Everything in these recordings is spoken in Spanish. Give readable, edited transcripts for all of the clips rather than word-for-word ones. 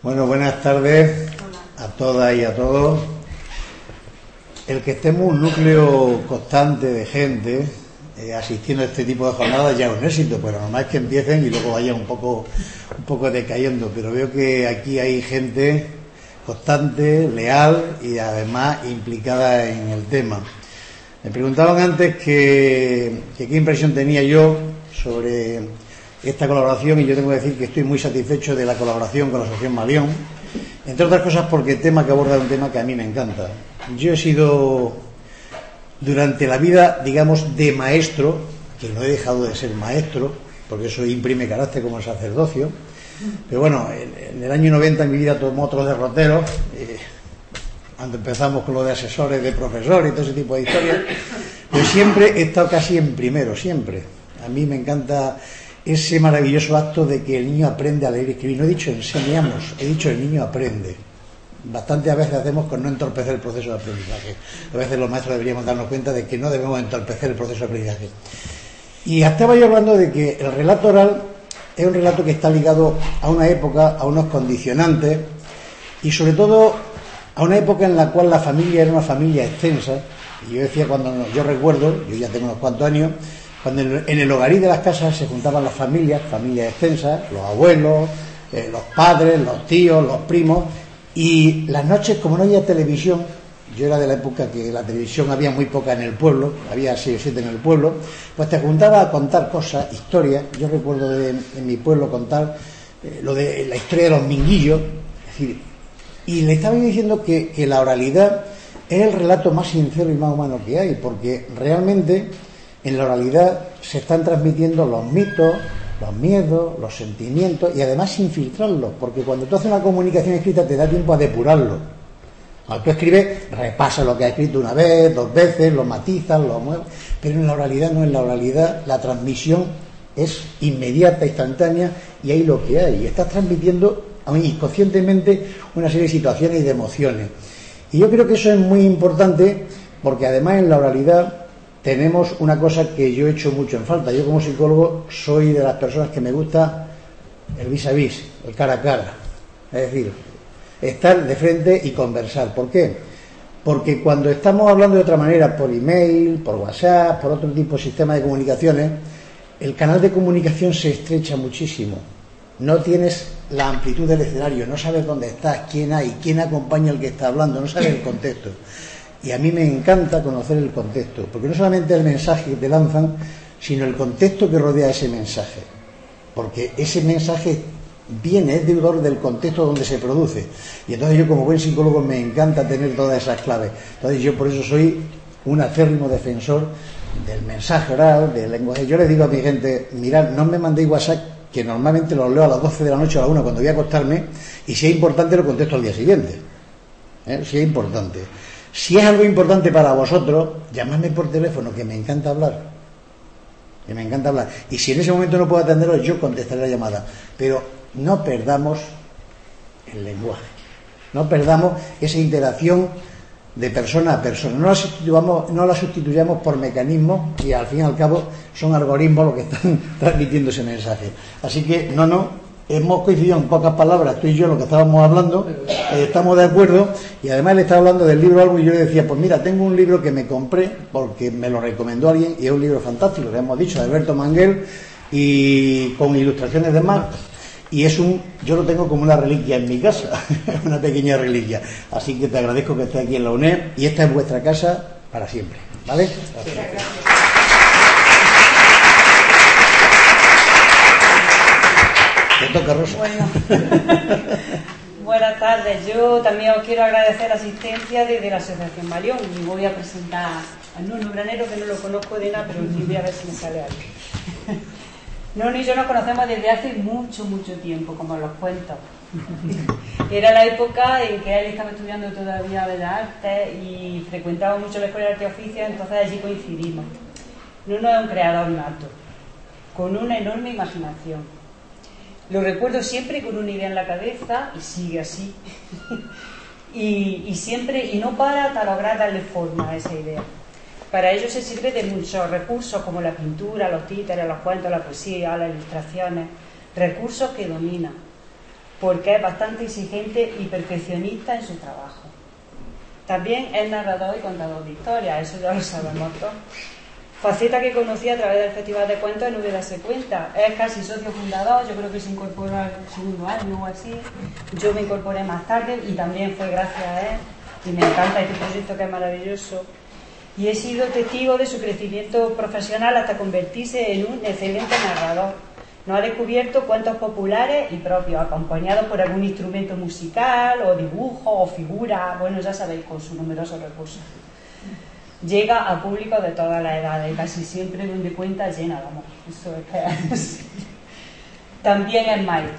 Bueno, buenas tardes a todas y a todos. El que estemos un núcleo constante de gente asistiendo a este tipo de jornadas ya es un éxito, pero normal es que empiecen y luego vayan un poco decayendo. Pero veo que aquí hay gente constante, leal y además implicada en el tema. Me preguntaban antes que qué impresión tenía yo sobre esta colaboración, y yo tengo que decir que estoy muy satisfecho de la colaboración con la Asociación Malión, entre otras cosas porque el tema que aborda es un tema que a mí me encanta. Yo he sido durante la vida, digamos, de maestro, que no he dejado de ser maestro, porque eso imprime carácter como el sacerdocio, pero bueno, en el año 90 mi vida tomó otros derroteros, cuando empezamos con lo de asesores, de profesores y todo ese tipo de historias, pero siempre he estado casi en primero, siempre. A mí me encanta ese maravilloso acto de que el niño aprende a leer y escribir. No he dicho enseñamos, he dicho el niño aprende. Bastante a veces hacemos con no entorpecer el proceso de aprendizaje. A veces los maestros deberíamos darnos cuenta de que no debemos entorpecer el proceso de aprendizaje. Y estaba yo hablando de que el relato oral es un relato que está ligado a una época, a unos condicionantes y sobre todo a una época en la cual la familia era una familia extensa. Y yo decía, cuando yo recuerdo, yo ya tengo unos cuantos años, cuando en el hogarí de las casas se juntaban las familias extensas, los abuelos, los padres, los tíos, los primos, y las noches, como no había televisión, yo era de la época que la televisión había muy poca en el pueblo, había 6 o 7 en el pueblo, pues te juntabas a contar cosas, historias. Yo recuerdo en mi pueblo contar lo de la historia de los minguillos, es decir, y le estaba diciendo que la oralidad es el relato más sincero y más humano que hay, porque realmente en la oralidad se están transmitiendo los mitos, los miedos, los sentimientos, y además sin filtrarlos, porque cuando tú haces una comunicación escrita te da tiempo a depurarlo. Cuando tú escribes, repasas lo que has escrito una vez, 2 veces, lo matizas, lo mueves, pero en la oralidad no. En la oralidad la transmisión es inmediata, instantánea, y hay lo que hay, y estás transmitiendo inconscientemente una serie de situaciones y de emociones. Y yo creo que eso es muy importante, porque además en la oralidad tenemos una cosa que yo he hecho mucho en falta. Yo como psicólogo soy de las personas que me gusta el vis a vis, el cara a cara, es decir, estar de frente y conversar. ¿Por qué? Porque cuando estamos hablando de otra manera, por email, por WhatsApp, por otro tipo de sistema de comunicaciones, el canal de comunicación se estrecha muchísimo. No tienes la amplitud del escenario, no sabes dónde estás, quién hay, quién acompaña al que está hablando, no sabes el contexto. Y a mí me encanta conocer el contexto, porque no solamente el mensaje que te lanzan, sino el contexto que rodea ese mensaje. Porque ese mensaje es deudor del contexto donde se produce. Y entonces yo, como buen psicólogo, me encanta tener todas esas claves. Entonces yo por eso soy un acérrimo defensor del mensaje oral, del lenguaje. Yo les digo a mi gente, mirad, no me mandéis WhatsApp, que normalmente los leo a las 12 de la noche o a la 1 cuando voy a acostarme, y si es importante lo contesto al día siguiente. Si es importante. Si es algo importante para vosotros, llamadme por teléfono, que me encanta hablar. Y si en ese momento no puedo atenderos, yo contestaré la llamada. Pero no perdamos el lenguaje. No perdamos esa interacción de persona a persona. No la sustituyamos por mecanismos que al fin y al cabo son algoritmos los que están transmitiendo ese mensaje. Así que hemos coincidido en pocas palabras, tú y yo, lo que estábamos hablando, estamos de acuerdo, y además le estaba hablando del libro algo, y yo le decía, pues mira, tengo un libro que me compré porque me lo recomendó alguien, y es un libro fantástico, lo hemos dicho, de Alberto Manguel, y con ilustraciones de Marx, y yo lo tengo como una reliquia en mi casa, una pequeña reliquia. Así que te agradezco que estés aquí en la UNED, y esta es vuestra casa para siempre, ¿vale? Gracias. Te toca, Rosa. Buenas tardes. Yo también os quiero agradecer la asistencia desde la Asociación Malión, y voy a presentar a Nuno Granero, que no lo conozco de nada, pero sí voy a ver si me sale algo. Nuno y yo nos conocemos desde hace mucho tiempo, como los cuentos. Era la época en que él estaba estudiando todavía Bellas Artes y frecuentaba mucho la Escuela de Arte y Oficio, entonces allí coincidimos. Nuno es un creador nato, con una enorme imaginación. Lo recuerdo siempre con una idea en la cabeza y sigue así. y no para hasta lograr darle forma a esa idea. Para ello se sirve de muchos recursos como la pintura, los títeres, los cuentos, la poesía, las ilustraciones, recursos que domina. porque es bastante exigente y perfeccionista en su trabajo. También es narrador y contador de historias, eso ya lo sabemos todos. Faceta que conocí a través del Festival de Cuentos en Úbeda se cuenta. Es casi socio fundador, yo creo que se incorporó al segundo año o así. Yo me incorporé más tarde y también fue gracias a él. Y me encanta este proyecto que es maravilloso. Y he sido testigo de su crecimiento profesional hasta convertirse en un excelente narrador. Nos ha descubierto cuentos populares y propios, acompañados por algún instrumento musical o dibujo o figura, bueno, ya sabéis, con sus numerosos recursos. Llega a público de todas las edades, casi siempre donde cuenta llena, vamos, eso es que también es maestro.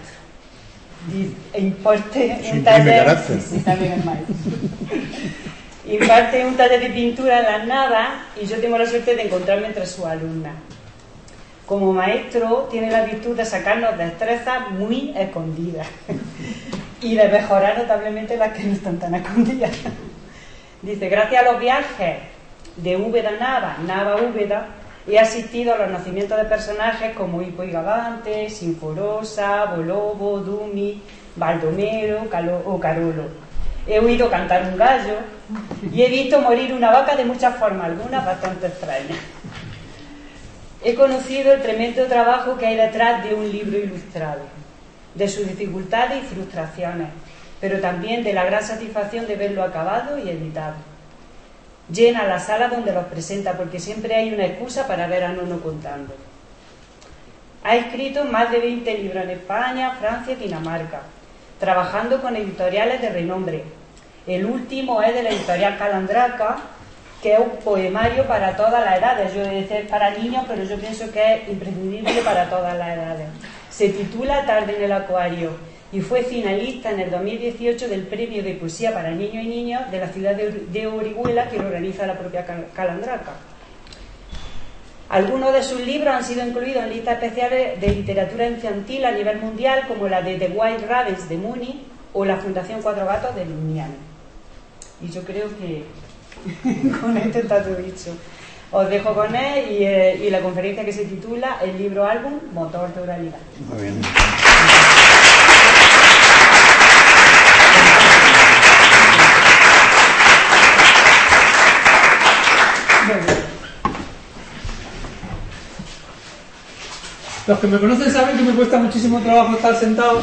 Imparte un taller. Sí, también es maestro. Imparte un taller de pintura en las nadas y yo tengo la suerte de encontrarme entre sus alumnas. Como maestro tiene la virtud de sacarnos destrezas muy escondidas y de mejorar notablemente las que no están tan escondidas. Dice, gracias a los viajes de Úbeda Nava, Nava Úbeda, he asistido a los nacimientos de personajes como Hippo y Gabante, Sinforosa, Bolobo, Dumi, Baldomero o Carolo. He oído cantar un gallo y he visto morir una vaca de muchas formas, algunas bastante extrañas. He conocido el tremendo trabajo que hay detrás de un libro ilustrado, de sus dificultades y frustraciones, pero también de la gran satisfacción de verlo acabado y editado. Llena la sala donde los presenta, porque siempre hay una excusa para ver a Nono contando. Ha escrito más de 20 libros en España, Francia y Dinamarca, trabajando con editoriales de renombre. El último es de la editorial Calandraca, que es un poemario para todas las edades. Yo decía es para niños, pero yo pienso que es imprescindible para todas las edades. Se titula Tarde en el acuario y fue finalista en el 2018 del Premio de Poesía para Niños y Niñas de la ciudad de Orihuela, que lo organiza la propia Calandraca. Algunos de sus libros han sido incluidos en listas especiales de literatura infantil a nivel mundial, como la de The White Rabbits de Múnich o la Fundación Cuatro Gatos de Lumiani. Y yo creo que con esto está todo dicho. Os dejo con él y la conferencia que se titula El libro álbum Motor de Oralidad. Muy bien. Los que me conocen saben que me cuesta muchísimo trabajo estar sentado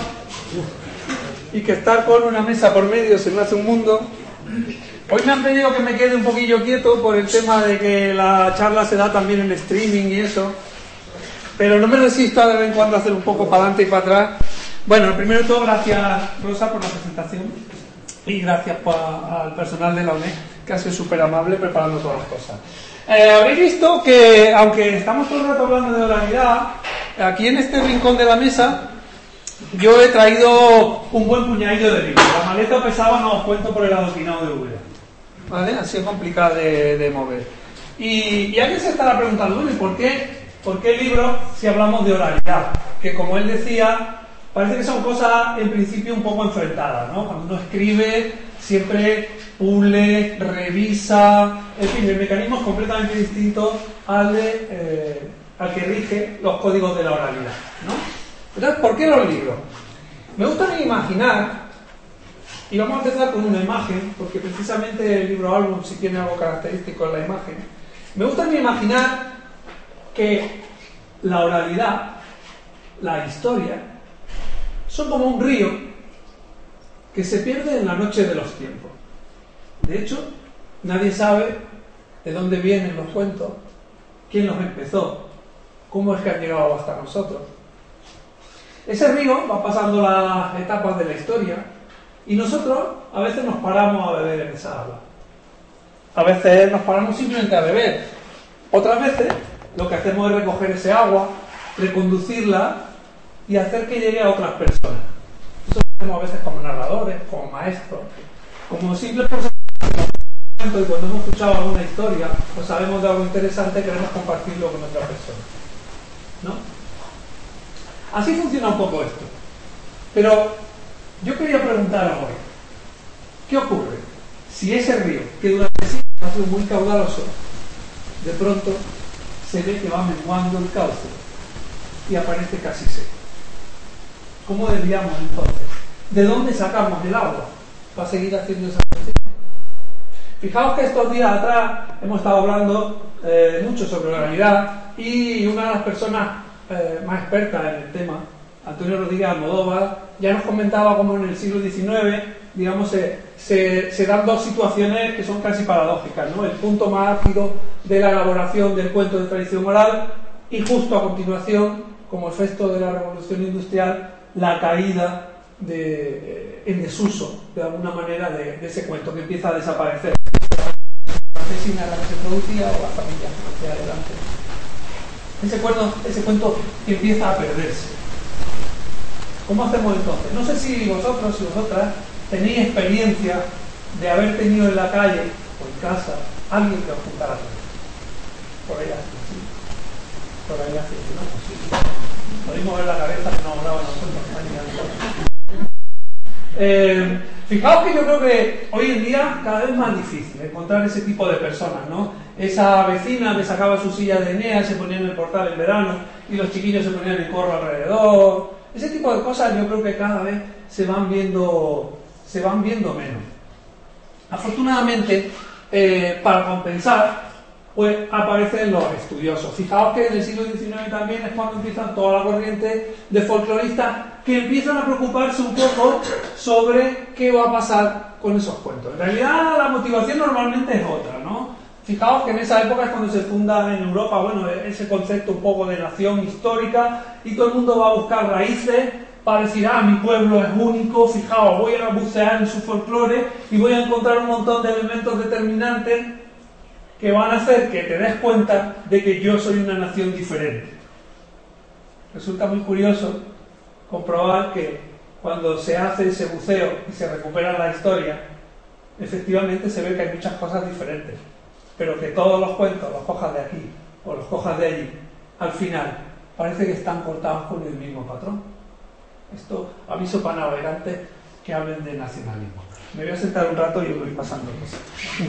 y que estar con una mesa por medio se me hace un mundo. Hoy me han pedido que me quede un poquillo quieto por el tema de que la charla se da también en streaming y eso, pero no me resisto a de vez en cuando a hacer un poco para adelante y para atrás. Bueno, primero de todo, gracias Rosa por la presentación y gracias al personal de la UNED, que ha sido súper amable preparando todas las cosas. Habéis visto que, aunque estamos todo el rato hablando de oralidad, aquí en este rincón de la mesa yo he traído un buen puñadillo de libros. La maleta pesaba, no os cuento, por el adoquinado de Úbeda, ¿vale? Ha sido complicado de mover. Y alguien se estará preguntando, bueno, ¿y por qué libros si hablamos de oralidad? Que como él decía, parece que son cosas en principio un poco enfrentadas, ¿no? Cuando uno escribe, siempre pule, revisa, en fin, el mecanismo es completamente distinto al que rige los códigos de la oralidad, ¿no? Entonces, ¿por qué los libros? Me gusta imaginar, y vamos a empezar con una imagen, porque precisamente el libro álbum sí tiene algo característico en la imagen. Me gusta imaginar que la oralidad, la historia, son como un río que se pierde en la noche de los tiempos. De hecho, nadie sabe de dónde vienen los cuentos, quién los empezó, cómo es que han llegado hasta nosotros. Ese río va pasando las etapas de la historia y nosotros a veces nos paramos a beber en esa agua. A veces nos paramos simplemente a beber. Otras veces lo que hacemos es recoger ese agua, reconducirla y hacer que llegue a otras personas. Eso lo hacemos a veces como narradores, como maestros, como simples personas. Y cuando hemos escuchado alguna historia o sabemos de algo interesante, queremos compartirlo con otra persona, ¿no? Así funciona un poco esto. Pero yo quería preguntaros hoy, ¿qué ocurre si ese río, que durante siglos ha sido muy caudaloso, de pronto se ve que va menguando el cauce y aparece casi seco? ¿Cómo desviamos entonces ¿de dónde sacamos el agua para seguir haciendo esa cuestión? Fijaos que estos días atrás hemos estado hablando mucho sobre oralidad, y una de las personas más expertas en el tema, Antonio Rodríguez Almodóvar, ya nos comentaba cómo en el siglo XIX, digamos, se dan dos situaciones que son casi paradójicas, ¿no? El punto más álgido de la elaboración del cuento de tradición oral, y justo a continuación, como efecto de la revolución industrial, la caída en desuso, de alguna manera, de ese cuento, que empieza a desaparecer. La campesina en la que se producía, o la familia hacia adelante. Ese cuento que empieza a perderse. ¿Cómo hacemos entonces? No sé si vosotros y vosotras tenéis experiencia de haber tenido en la calle o en casa alguien que os contara todo. Por ahí así, sí. Por ahí así, ¿no? Sí. Podéis mover la cabeza que no hablaba nosotros. Fijaos que yo creo que hoy en día cada vez más difícil encontrar ese tipo de personas, ¿no? Esa vecina que sacaba su silla de Enea, se ponía en el portal en verano y los chiquillos se ponían en corro alrededor. Ese tipo de cosas yo creo que cada vez se van viendo menos. Afortunadamente, para compensar, pues aparecen los estudiosos. Fijaos que en el siglo XIX también es cuando empiezan toda la corriente de folcloristas que empiezan a preocuparse un poco sobre qué va a pasar con esos cuentos. En realidad la motivación normalmente es otra, ¿no? Fijaos que en esa época es cuando se funda en Europa, bueno, ese concepto un poco de nación histórica, y todo el mundo va a buscar raíces para decir, mi pueblo es único, fijaos, voy a bucear en su folclore y voy a encontrar un montón de elementos determinantes que van a hacer que te des cuenta de que yo soy una nación diferente. Resulta muy curioso comprobar que cuando se hace ese buceo y se recupera la historia, efectivamente se ve que hay muchas cosas diferentes, pero que todos los cuentos, los cojas de aquí o los cojas de allí, al final parece que están cortados con el mismo patrón. Esto, aviso para navegantes que hablen de nacionalismo. Me voy a sentar un rato y os voy pasando cosas.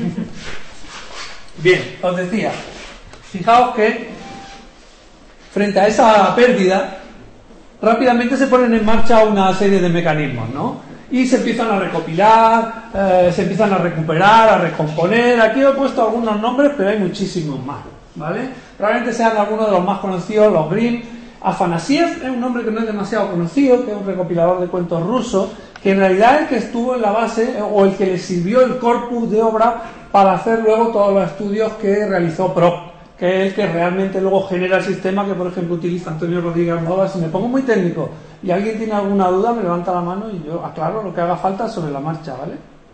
Bien, os decía, fijaos que frente a esa pérdida rápidamente se ponen en marcha una serie de mecanismos, ¿no? Y se empiezan a recopilar, se empiezan a recuperar, a recomponer. Aquí he puesto algunos nombres, pero hay muchísimos más, ¿vale? Probablemente sean algunos de los más conocidos, los Grimm. Afanasiev es un nombre que no es demasiado conocido, que es un recopilador de cuentos ruso, que en realidad es el que estuvo en la base, o el que le sirvió el corpus de obra para hacer luego todos los estudios que realizó Prop, que es el que realmente luego genera el sistema que, por ejemplo, utiliza Antonio Rodríguez Almodóvar. Si me pongo muy técnico y alguien tiene alguna duda, me levanta la mano y yo aclaro lo que haga falta sobre la marcha, ¿vale?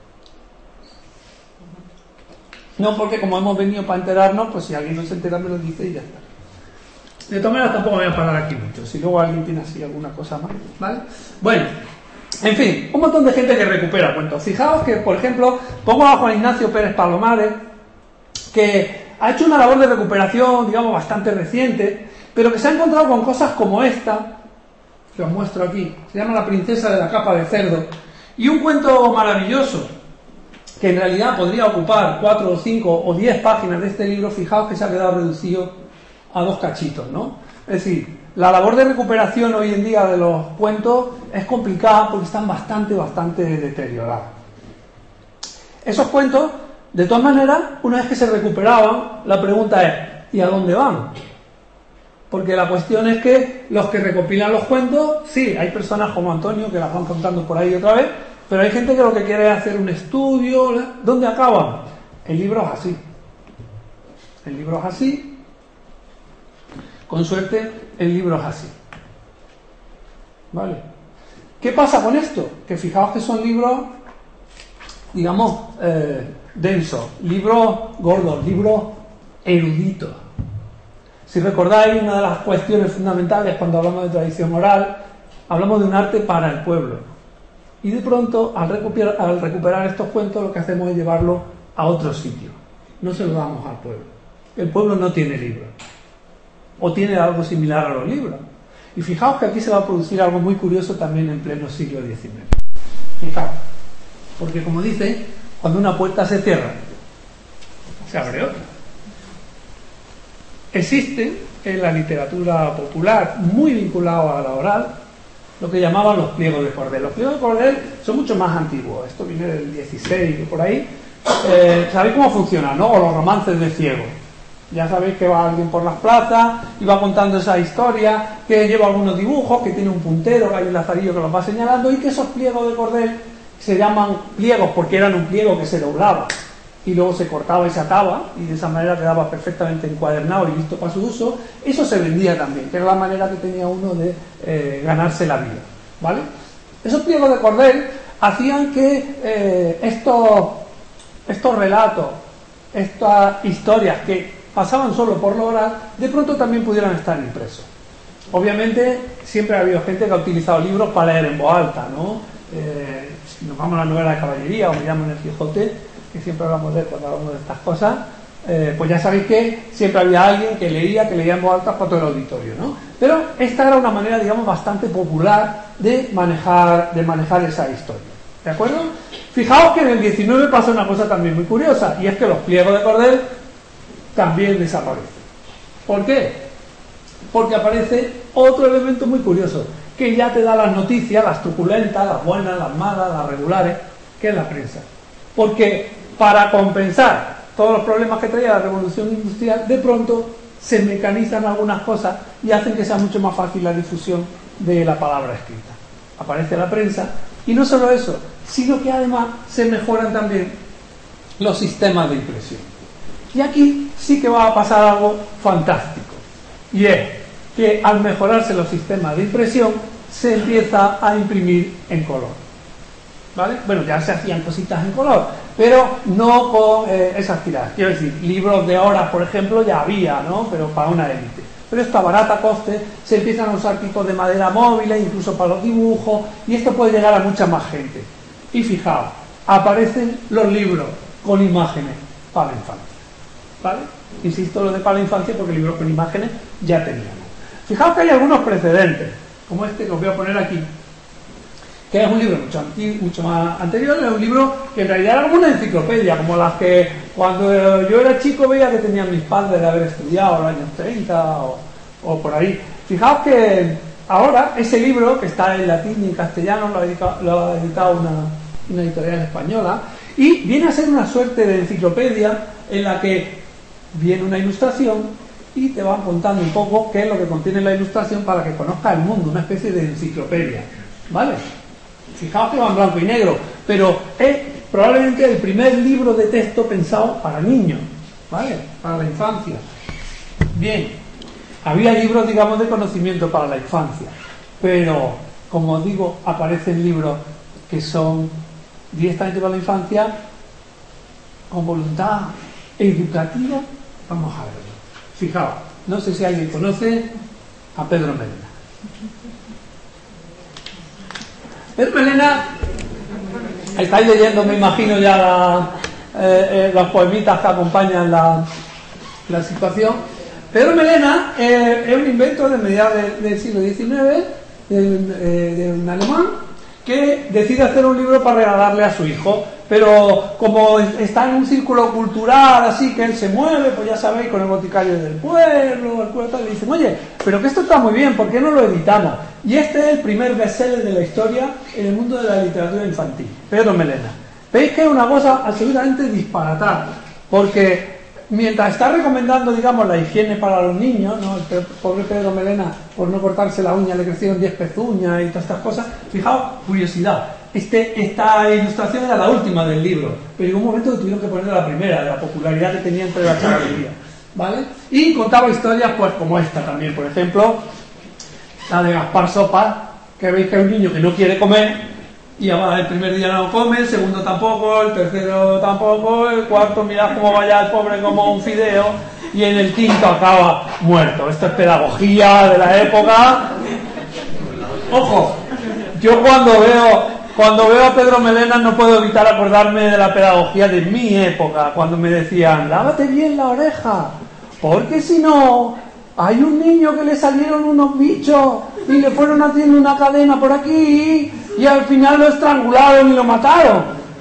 No, porque como hemos venido para enterarnos, pues si alguien no se entera me lo dice y ya está. De todas maneras tampoco voy a parar aquí mucho, si luego alguien tiene así alguna cosa más, ¿vale? Bueno, en fin, un montón de gente que recupera cuentos. Fijaos que, por ejemplo, pongo a Juan Ignacio Pérez Palomares, que ha hecho una labor de recuperación, digamos, bastante reciente, pero que se ha encontrado con cosas como esta, que os muestro aquí. Se llama La princesa de la capa de cerdo, y un cuento maravilloso, que en realidad podría ocupar 4 o 5 o 10 páginas de este libro. Fijaos que se ha quedado reducido a 2 cachitos, ¿no? Es decir, la labor de recuperación hoy en día de los cuentos es complicada porque están bastante deteriorados. Esos cuentos, de todas maneras, una vez que se recuperaban, la pregunta es, ¿y a dónde van? Porque la cuestión es que los que recopilan los cuentos, sí, hay personas como Antonio que las van contando por ahí otra vez, pero hay gente que lo que quiere es hacer un estudio. ¿Dónde acaban? El libro es así. El libro es así. Con suerte, el libro es así. ¿Vale? ¿Qué pasa con esto? Que fijaos que son libros, digamos, densos, libros gordos, libros eruditos. Si recordáis, una de las cuestiones fundamentales cuando hablamos de tradición oral, hablamos de un arte para el pueblo. Y de pronto, al recuperar estos cuentos, lo que hacemos es llevarlo a otro sitio. No se lo damos al pueblo. El pueblo no tiene libros. O tiene algo similar a los libros. Y fijaos que aquí se va a producir algo muy curioso también en pleno siglo XIX. Fijaos. Porque como dice, cuando una puerta se cierra, se abre otra. Existe en la literatura popular, muy vinculado a la oral, lo que llamaban los pliegos de cordel. Los pliegos de cordel son mucho más antiguos, esto viene del 16 por ahí. Sabéis cómo funciona, ¿no? O los romances de ciego. Ya sabéis que va alguien por las plazas y va contando esa historia, que lleva algunos dibujos, que tiene un puntero, que hay un lazarillo que los va señalando, y que esos pliegos de cordel se llaman pliegos porque eran un pliego que se doblaba y luego se cortaba y se ataba, y de esa manera quedaba perfectamente encuadernado y listo para su uso. Eso se vendía también, que era la manera que tenía uno de ganarse la vida, ¿vale? Esos pliegos de cordel hacían que estos relatos, estas historias que pasaban solo por lo oral, de pronto también pudieran estar impresos. Obviamente siempre ha habido gente que ha utilizado libros para leer en voz alta, ¿no? Si nos vamos a la novela de caballería o miramos en el Quijote, que siempre hablamos de él cuando hablamos de estas cosas, pues ya sabéis que siempre había alguien que leía en voz alta para todo el auditorio, ¿no? Pero esta era una manera, digamos, bastante popular de manejar esa historia, ¿de acuerdo? Fijaos que en el 19 pasa una cosa también muy curiosa, y es que los pliegos de cordel también desaparecen. ¿Por qué? Porque aparece otro elemento muy curioso, que ya te da las noticias, las truculentas, las buenas, las malas, las regulares, que es la prensa. Porque para compensar todos los problemas que traía la revolución industrial, de pronto se mecanizan algunas cosas y hacen que sea mucho más fácil la difusión de la palabra escrita. Aparece la prensa, y no solo eso, sino que además se mejoran también los sistemas de impresión. Y aquí sí que va a pasar algo fantástico, y es que al mejorarse los sistemas de impresión se empieza a imprimir en color, ¿vale? Bueno, ya se hacían cositas en color, pero no con esas tiradas. Quiero decir, libros de horas, por ejemplo, ya había, ¿no? Pero para una élite. Pero esto a barata coste, se empiezan a usar tipos de madera móviles, incluso para los dibujos, y esto puede llegar a mucha más gente. Y fijaos, aparecen los libros con imágenes para la infancia, ¿vale? Insisto lo de para la infancia porque libros con imágenes ya teníamos. Fijaos que hay algunos precedentes, como este que os voy a poner aquí, que es un libro mucho más anterior, es un libro que en realidad era como una enciclopedia, como las que cuando yo era chico veía que tenían mis padres de haber estudiado en los años 30 o por ahí. Fijaos que ahora ese libro, que está en latín y en castellano, lo ha editado una editorial española, y viene a ser una suerte de enciclopedia en la que viene una ilustración y te van contando un poco qué es lo que contiene la ilustración para que conozcas el mundo, una especie de enciclopedia, ¿vale? Fijaos que va en blanco y negro, pero es probablemente el primer libro de texto pensado para niños, ¿vale? Para la infancia. Bien, había libros, digamos, de conocimiento para la infancia, pero, como os digo, aparecen libros que son directamente para la infancia con voluntad educativa. Vamos a verlo. Fijaos, no sé si alguien conoce a Pedro Mélena. Pedro Mélena, estáis leyendo, me imagino, ya las poemitas que acompañan la situación. Pedro Mélena es un invento de mediados del siglo XIX, de un alemán, que decide hacer un libro para regalarle a su hijo, pero como está en un círculo cultural así que él se mueve, pues ya sabéis, con el boticario del pueblo, el pueblo tal, le dicen, oye, pero que esto está muy bien, ¿por qué no lo editamos? Y este es el primer bestseller de la historia en el mundo de la literatura infantil, Pedro Mélena. Veis que es una cosa absolutamente disparatada, porque mientras está recomendando, digamos, la higiene para los niños, ¿no? El pobre Pedro Mélena, por no cortarse la uña, le crecieron 10 pezuñas y todas estas cosas. Fijaos, curiosidad, esta ilustración era la última del libro, pero en un momento tuvieron que poner la primera, de la popularidad que tenía entre la chavalería, ¿vale? Y contaba historias, pues, como esta también, por ejemplo, la de Gaspar Sopas, que veis que hay un niño que no quiere comer, y el primer día no come, el segundo tampoco, el tercero tampoco, el cuarto mirad cómo vaya el pobre como un fideo, y en el quinto acaba muerto. Esto es pedagogía de la época. Ojo, yo cuando veo a Pedro Mélena no puedo evitar acordarme de la pedagogía de mi época, cuando me decían, lávate bien la oreja, porque si no, hay un niño que le salieron unos bichos y le fueron haciendo una cadena por aquí y al final lo estrangularon y lo mataron.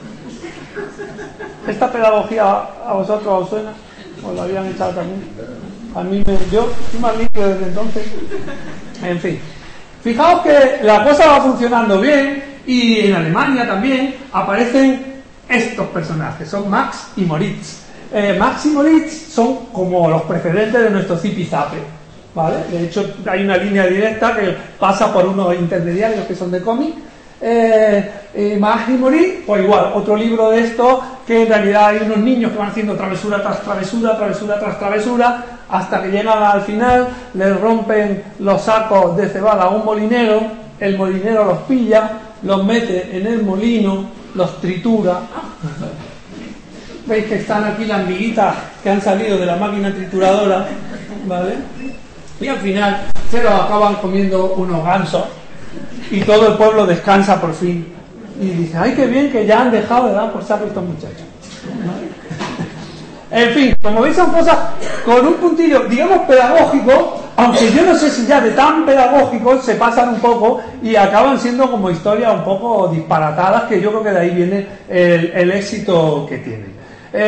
¿Esta pedagogía a vosotros os suena? ¿Os la habían echado también? Yo estoy más limpio desde entonces. En fin. Fijaos que la cosa va funcionando bien y en Alemania también aparecen estos personajes, son Max y Moritz. Max y Moritz son como los precedentes de nuestro zipizape, ¿vale? De hecho hay una línea directa que pasa por unos intermediarios que son de cómic. Max y Moritz, pues igual, otro libro de estos que en realidad hay unos niños que van haciendo travesura tras travesura, travesura tras travesura, hasta que llegan al final, les rompen los sacos de cebada a un molinero, el molinero los pilla, los mete en el molino, los tritura. Veis que están aquí las miguitas que han salido de la máquina trituradora, ¿vale? Y al final se los acaban comiendo unos gansos y todo el pueblo descansa por fin y dice, ay, qué bien que ya han dejado de dar por saco estos muchachos, ¿vale? En fin, como veis son cosas con un puntillo, digamos, pedagógico, aunque yo no sé si ya de tan pedagógicos se pasan un poco y acaban siendo como historias un poco disparatadas, que yo creo que de ahí viene el éxito que tienen.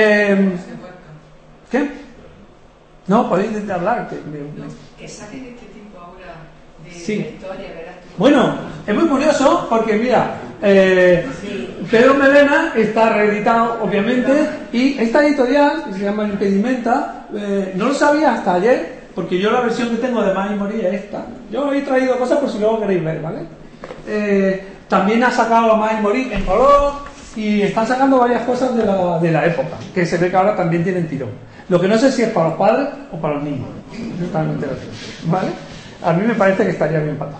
¿Qué? No, podéis hablar. Que saquen este tipo ahora de sí. historia, ¿verdad? Bueno, es muy curioso porque mira, Pedro Medena está reeditado obviamente y esta editorial que se llama Impedimenta, no lo sabía hasta ayer porque yo la versión que tengo de Más y Morir es esta. Yo he traído cosas por si luego queréis ver, ¿vale? También ha sacado Más y Morir en color y están sacando varias cosas de la época que se ve que ahora también tienen tirón. Lo que no sé si es para los padres o para los niños, ¿vale? A mí me parece que estaría bien patado.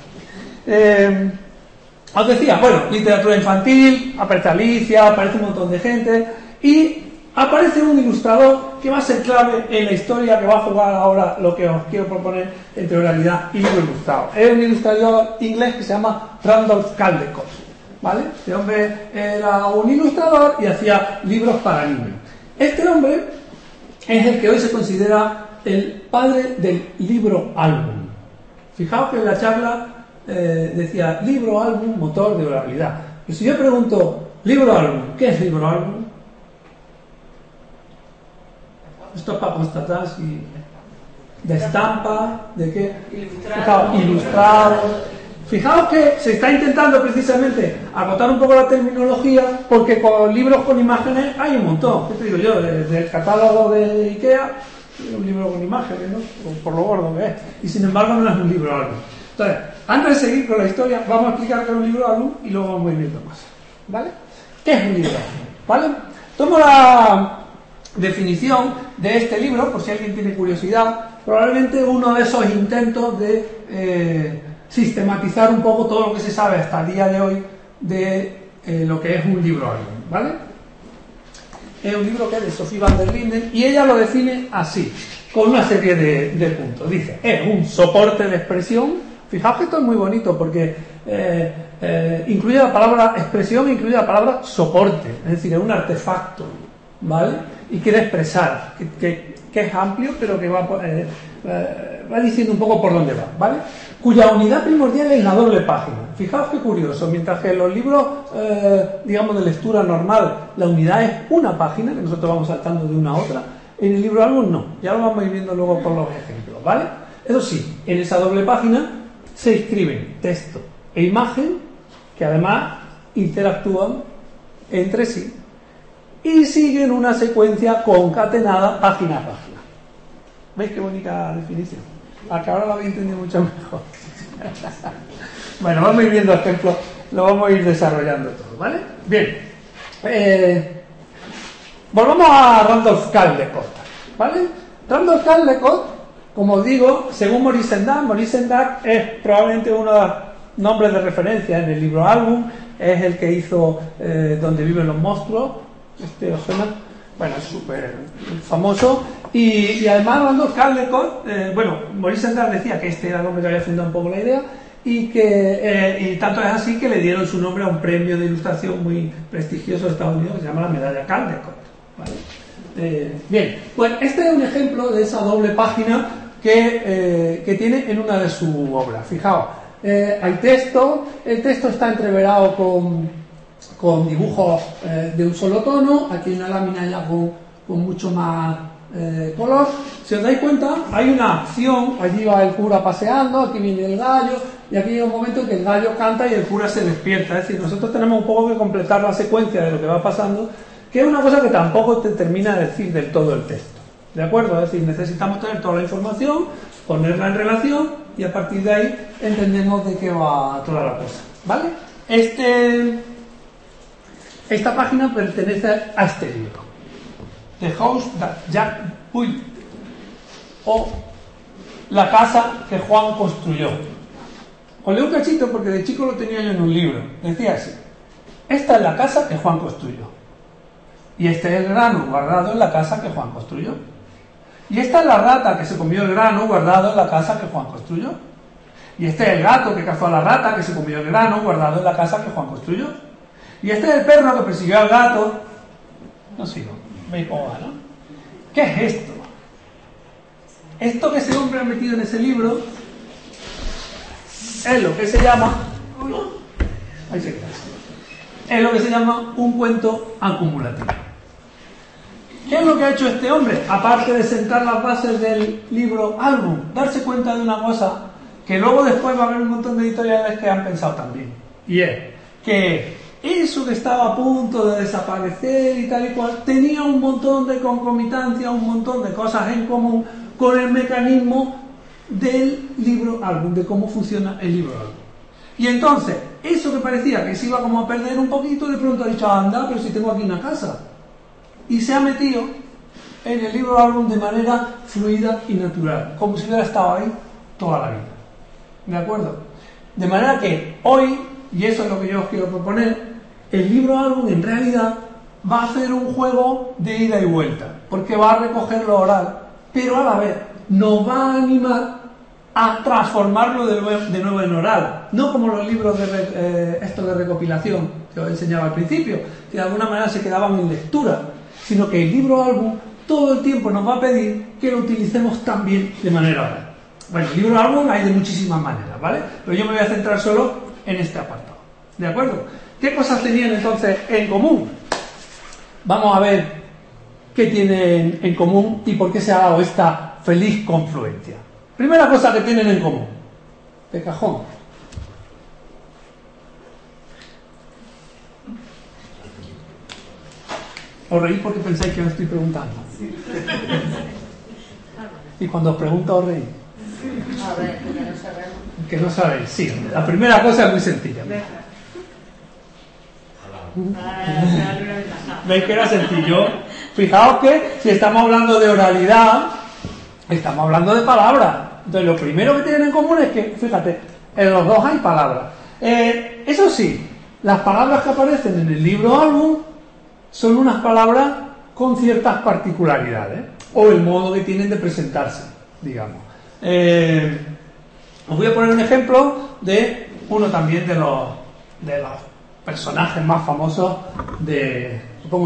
Os decía, bueno, literatura infantil, aparece Alicia, aparece un montón de gente y aparece un ilustrador que va a ser clave en la historia que va a jugar ahora lo que os quiero proponer entre oralidad y libro ilustrado. Es un ilustrador inglés que se llama Randolph Caldecott, ¿vale? Este hombre era un ilustrador y hacía libros para niños. Este hombre es el que hoy se considera el padre del libro álbum. Fijaos que en la charla decía libro, álbum, motor de oralidad. Y si yo pregunto, libro, álbum, ¿qué es libro, álbum? Esto es para constatar si de estampa, de qué, ilustrado. Fijaos que se está intentando precisamente acotar un poco la terminología porque con libros con imágenes hay un montón. ¿Qué te digo yo? Desde el catálogo de Ikea, un libro con imágenes, ¿no? Por lo gordo que es. Y sin embargo no es un libro álbum. Entonces, antes de seguir con la historia, vamos a explicar qué es un libro álbum y luego vamos a ir viendo más. ¿Vale? ¿Qué es un libro álbum? ¿Vale? Tomo la definición de este libro, por si alguien tiene curiosidad, probablemente uno de esos intentos de sistematizar un poco todo lo que se sabe hasta el día de hoy de lo que es un libro álbum, ¿vale? Es un libro que es de Sophie van der Linden y ella lo define así, con una serie de puntos. Dice, es un soporte de expresión. Fijaos que esto es muy bonito porque incluye la palabra expresión, incluye la palabra soporte, es decir, es un artefacto, ¿vale? Y quiere expresar, que es amplio, pero que va diciendo un poco por dónde va, ¿vale? Cuya unidad primordial es la doble página. Fijaos qué curioso, mientras que en los libros, digamos, de lectura normal, la unidad es una página, que nosotros vamos saltando de una a otra, en el libro álbum no, ya lo vamos a ir viendo luego por los ejemplos, ¿vale? Eso sí, en esa doble página se escriben texto e imagen, que además interactúan entre sí, y siguen una secuencia concatenada página a página. ¿Veis qué bonita definición? Acá ahora lo habéis entendido mucho mejor. Bueno, vamos a ir viendo ejemplos, lo vamos a ir desarrollando todo, ¿vale? Bien. Volvamos a Randolph Caldecott, ¿vale? Randolph Caldecott, como os digo, según Maurice Sendak es probablemente uno de los nombres de referencia en el libro álbum, es el que hizo Donde viven los monstruos, ¿os suena? Bueno, es súper famoso. Y además Randolph Caldecott, Maurice Sendak decía que este era el hombre que había fundado un poco la idea y que y tanto es así que le dieron su nombre a un premio de ilustración muy prestigioso de Estados Unidos que se llama la medalla Caldecott, ¿vale? Bien, pues este es un ejemplo de esa doble página que tiene en una de sus obras. Fijaos, hay texto, el texto está entreverado con dibujos de un solo tono, aquí hay una lámina ya con mucho más color, si os dais cuenta, hay una acción, allí va el cura paseando, aquí viene el gallo, y aquí llega un momento en que el gallo canta y el cura se despierta. Es decir, nosotros tenemos un poco que completar la secuencia de lo que va pasando, que es una cosa que tampoco te termina de decir del todo el texto. ¿De acuerdo? Es decir, necesitamos tener toda la información, ponerla en relación, y a partir de ahí entendemos de qué va toda la cosa. ¿Vale? Esta página pertenece a este libro, The House That Jack Built, o La casa que Juan construyó. Os leo un cachito porque de chico lo tenía yo en un libro. Decía así: esta es la casa que Juan construyó, y este es el grano guardado en la casa que Juan construyó, y esta es la rata que se comió el grano guardado en la casa que Juan construyó, y este es el gato que cazó a la rata que se comió el grano guardado en la casa que Juan construyó, y este es el perro que persiguió al gato. No sigo, veis cómo va, ¿no? ¿Qué es esto? Esto que ese hombre ha metido en ese libro es lo que se llama, ahí se queda, es lo que se llama un cuento acumulativo. ¿Qué es lo que ha hecho este hombre? Aparte de sentar las bases del libro álbum, darse cuenta de una cosa que luego después va a haber un montón de editoriales que han pensado también, y es que eso que estaba a punto de desaparecer y tal y cual tenía un montón de concomitancia, un montón de cosas en común con el mecanismo del libro álbum, de cómo funciona el libro álbum. Y entonces, eso que parecía que se iba como a perder un poquito, de pronto ha dicho: anda, pero si tengo aquí una casa. Y se ha metido en el libro álbum de manera fluida y natural, como si hubiera estado ahí toda la vida. ¿De acuerdo? De manera que hoy, y eso es lo que yo os quiero proponer, el libro álbum en realidad va a hacer un juego de ida y vuelta, porque va a recoger lo oral, pero a la vez nos va a animar a transformarlo de nuevo en oral, no como los libros estos de recopilación que os enseñaba al principio, que de alguna manera se quedaban en lectura, sino que el libro álbum todo el tiempo nos va a pedir que lo utilicemos también de manera oral. Bueno, el libro álbum hay de muchísimas maneras, ¿vale? Pero yo me voy a centrar solo en este apartado, ¿de acuerdo? ¿Qué cosas tenían entonces en común? Vamos a ver qué tienen en común y por qué se ha dado esta feliz confluencia. Primera cosa que tienen en común, de cajón. ¿Os reís porque pensáis que os estoy preguntando? Sí. Y cuando os pregunto, os reís. A ver, que no sabemos. Que no sabéis, sí. La primera cosa es muy sencilla. ¿Veis que era sencillo? Fijaos que si estamos hablando de oralidad, estamos hablando de palabras. Entonces lo primero que tienen en común es que, fíjate, en los dos hay palabras. Eso sí, las palabras que aparecen en el libro álbum son unas palabras con ciertas particularidades, o el modo que tienen de presentarse, digamos. Os voy a poner un ejemplo de uno también de los personajes más famosos de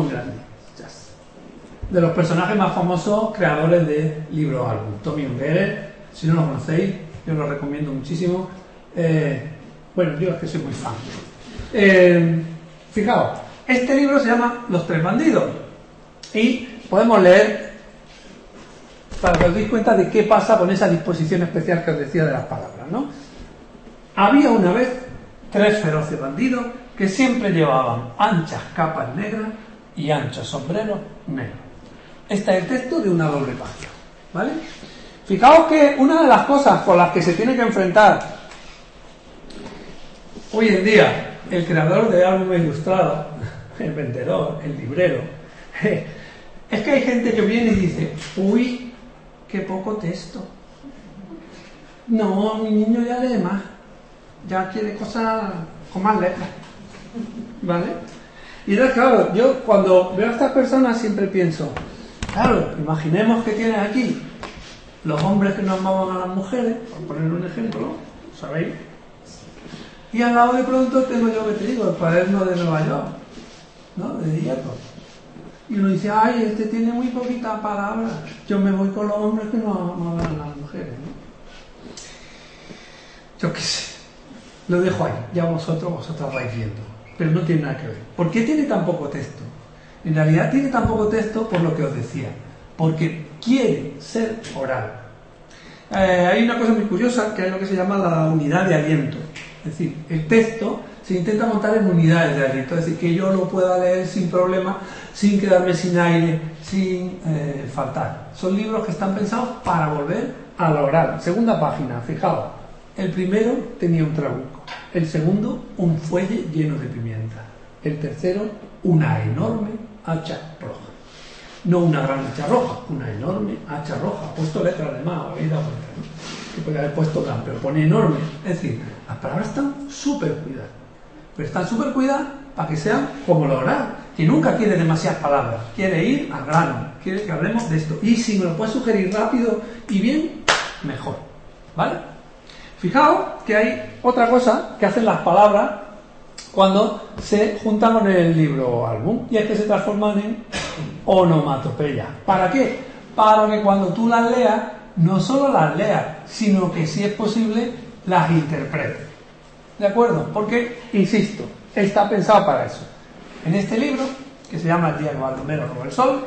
los personajes más famosos creadores de libros álbum, Tommy Ungerer. Si no lo conocéis, yo lo recomiendo muchísimo. Bueno, yo es que soy muy fan. Fijaos, este libro se llama Los Tres Bandidos y podemos leer para que os deis cuenta de qué pasa con esa disposición especial que os decía de las palabras, ¿no? Había una vez 3 feroces bandidos que siempre llevaban anchas capas negras y anchos sombreros negros. Este es el texto de una doble página, ¿vale? Fijaos que una de las cosas con las que se tiene que enfrentar hoy en día el creador de álbumes ilustrados, el vendedor, el librero, es que hay gente que viene y dice: uy, qué poco texto. No, mi niño ya lee más, ya quiere cosas con más letras, ¿vale? Y entonces, claro, yo cuando veo a estas personas siempre pienso, claro, imaginemos que tienen aquí los hombres que no amaban a las mujeres, por poner un ejemplo, ¿sabéis? Y al lado de pronto tengo yo que te digo, el Cuaderno de Nueva York, ¿no? De Diego. Y uno dice: ay, este tiene muy poquitas palabras, yo me voy con los hombres que no amaban a las mujeres, ¿no? Yo qué sé, lo dejo ahí, ya vosotras vais viendo, pero no tiene nada que ver. ¿Por qué tiene tan poco texto? En realidad tiene tan poco texto por lo que os decía, porque quiere ser oral. Hay una cosa muy curiosa que es lo que se llama la unidad de aliento. Es decir, el texto se intenta montar en unidades de aliento, es decir, que yo lo pueda leer sin problema, sin quedarme sin aire, sin faltar. Son libros que están pensados para volver a lo oral. Segunda página, fijaos, el primero tenía un trabuco, el segundo un fuelle lleno de pimienta, el tercero una enorme hacha roja. No una gran hacha roja, una enorme hacha roja. Ha puesto letras de más, habéis dado cuenta, ¿no? Que podría haber puesto gran, pero pone enorme. Es decir, las palabras están súper cuidadas. Pero están súper cuidadas para que sean como lo oral, que nunca quiere demasiadas palabras, quiere ir al grano, quiere que hablemos de esto. Y si me lo puedes sugerir rápido y bien, mejor. ¿Vale? Fijaos que hay otra cosa que hacen las palabras cuando se juntan con el libro álbum, y es que se transforman en onomatopeyas. ¿Para qué? Para que cuando tú las leas, no solo las leas, sino que si es posible, las interpretes. ¿De acuerdo? Porque, insisto, está pensado para eso. En este libro, que se llama El día que Baldomero robó el sol,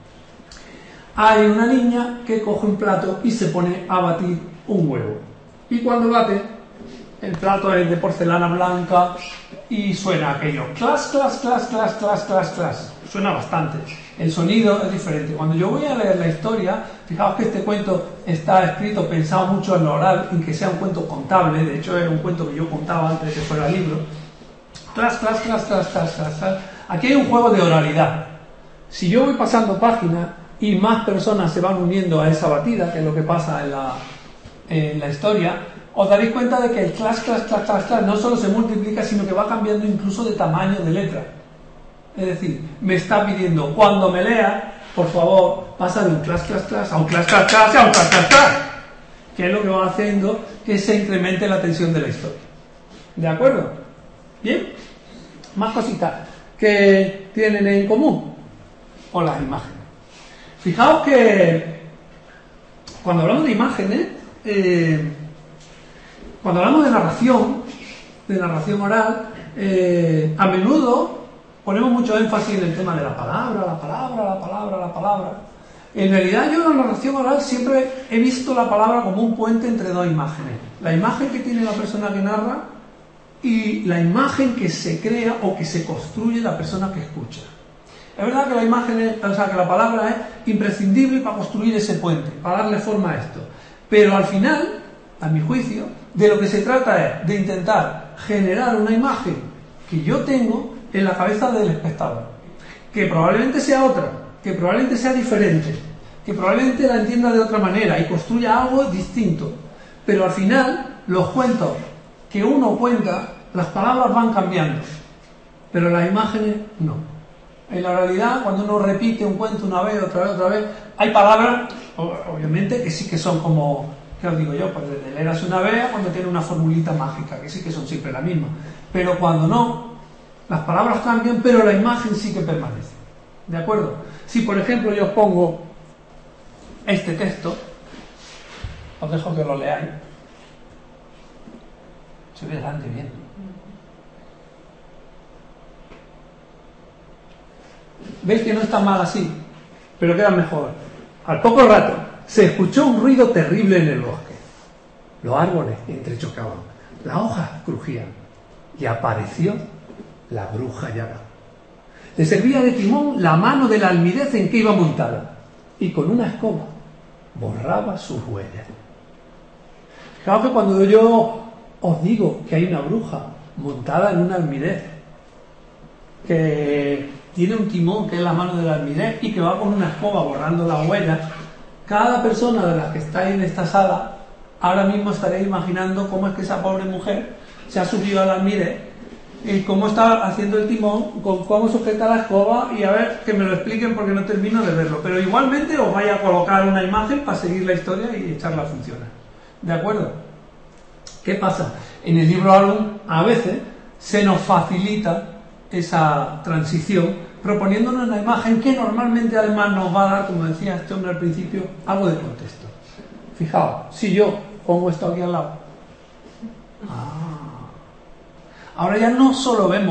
hay una niña que coge un plato y se pone a batir un huevo. Y cuando bate, el plato es de porcelana blanca y suena aquello. Clas, clas, clas, clas, clas, clas, clas. Suena bastante. El sonido es diferente. Cuando yo voy a leer la historia, fijaos que este cuento está escrito, pensado mucho en lo oral, en que sea un cuento contable. De hecho, era un cuento que yo contaba antes de que fuera libro. Clas, clas, clas, clas, clas, clas, clas. Aquí hay un juego de oralidad. Si yo voy pasando páginas y más personas se van uniendo a esa batida, que es lo que pasa en la historia, os daréis cuenta de que el clas, clas, clas, clas, clas no solo se multiplica, sino que va cambiando incluso de tamaño de letra. Es decir, me está pidiendo, cuando me lea, por favor, pasa de un clas, clas, clas a un clas, clas, clas a un clas, clas, clas, que es lo que va haciendo que se incremente la tensión de la historia. ¿De acuerdo? ¿Bien? Más cositas que tienen en común con las imágenes. Fijaos que cuando hablamos de imágenes, cuando hablamos de narración oral, a menudo ponemos mucho énfasis en el tema de la palabra, la palabra, la palabra, la palabra. En realidad yo en la narración oral siempre he visto la palabra como un puente entre dos imágenes. La imagen que tiene la persona que narra y la imagen que se crea o que se construye la persona que escucha. Es verdad que la imagen que la palabra es imprescindible para construir ese puente, para darle forma a esto. Pero al final, a mi juicio, de lo que se trata es de intentar generar una imagen que yo tengo en la cabeza del espectador, que probablemente sea otra, que probablemente sea diferente, que probablemente la entienda de otra manera y construya algo distinto. Pero al final, los cuentos que uno cuenta, las palabras van cambiando, pero las imágenes no. En la realidad, cuando uno repite un cuento una vez, otra vez, hay palabras, obviamente, que sí que son como, ¿qué os digo yo? Pues desde leer así una vez, cuando tiene una formulita mágica, que sí que son siempre la misma. Pero cuando no, las palabras cambian, pero la imagen sí que permanece. ¿De acuerdo? Si, por ejemplo, yo os pongo este texto, os dejo que lo leáis. Se ve delante bien. ¿Veis que no está mal así? Pero queda mejor. Al poco rato se escuchó un ruido terrible en el bosque. Los árboles entrechocaban, las hojas crujían y apareció la bruja Yaga. Le servía de timón la mano del almirez en que iba montada y con una escoba borraba sus huellas. Fijaos que cuando yo os digo que hay una bruja montada en un almirez que tiene un timón que es la mano del almirez y que va con una escoba borrando las huellas, cada persona de las que estáis en esta sala ahora mismo estaréis imaginando cómo es que esa pobre mujer se ha subido al almirez y cómo está haciendo el timón, con cómo sujeta la escoba, y a ver, que me lo expliquen porque no termino de verlo, pero igualmente os vais a colocar una imagen para seguir la historia y echarla a funcionar. ¿De acuerdo? ¿Qué pasa? En el libro álbum a veces se nos facilita esa transición proponiéndonos una imagen que normalmente además nos va a dar, como decía este hombre al principio, algo de contexto. Fijaos, si yo pongo esto aquí al lado, ahora ya no solo vemos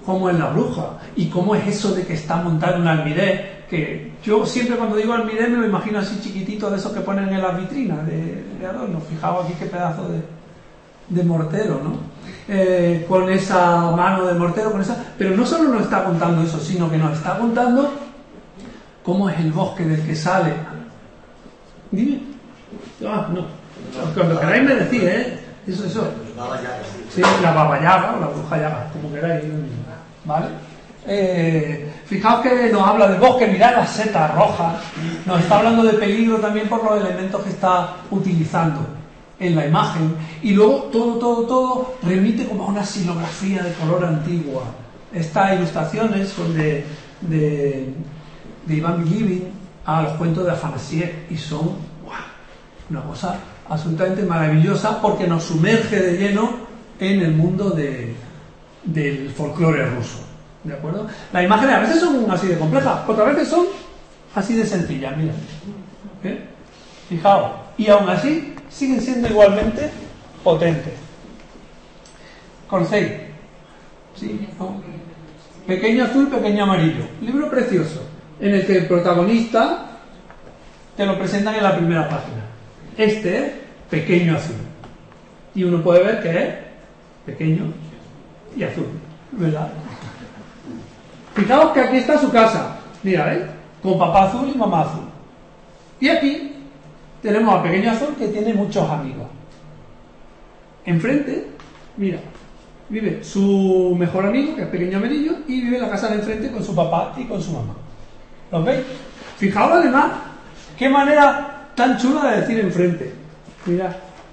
cómo es la bruja y cómo es eso de que está montada en un almiré, que yo siempre cuando digo almiré me lo imagino así chiquitito, de esos que ponen en las vitrinas de adorno. Fijaos aquí qué pedazo de mortero, ¿no? Con esa mano de mortero, pero no solo nos está contando eso, sino que nos está contando cómo es el bosque del que sale. Dime. Ah, no. Cuando queráis me decís, Eso. Sí, la baba yaga o la bruja yaga, como queráis, ¿vale? Fijaos que nos habla de bosque, mirad las setas rojas, nos está hablando de peligro también por los elementos que está utilizando en la imagen, y luego todo remite como a una silografía de color antigua. Estas ilustraciones son de Ivan Bilibin a los cuentos de Afanasiev y son una cosa absolutamente maravillosa porque nos sumerge de lleno en el mundo del folclore ruso, ¿de acuerdo? Las imágenes a veces son así de complejas, otras veces son así de sencillas, mira, fijaos, y aún así siguen siendo igualmente potentes. ¿Conocéis? ¿Sí? ¿No? Pequeño azul, pequeño amarillo, libro precioso en el que el protagonista te lo presentan en la primera página. Este es pequeño azul. Y uno puede ver que es pequeño y azul, ¿verdad? Fijaos que aquí está su casa. Mira, ¿veis? Con papá azul y mamá azul. Y aquí tenemos a pequeño azul que tiene muchos amigos. Enfrente, mira, vive su mejor amigo, que es pequeño amarillo, y vive en la casa de enfrente con su papá y con su mamá. ¿Los veis? Fijaos además qué manera tan chula de decir enfrente. Mirad.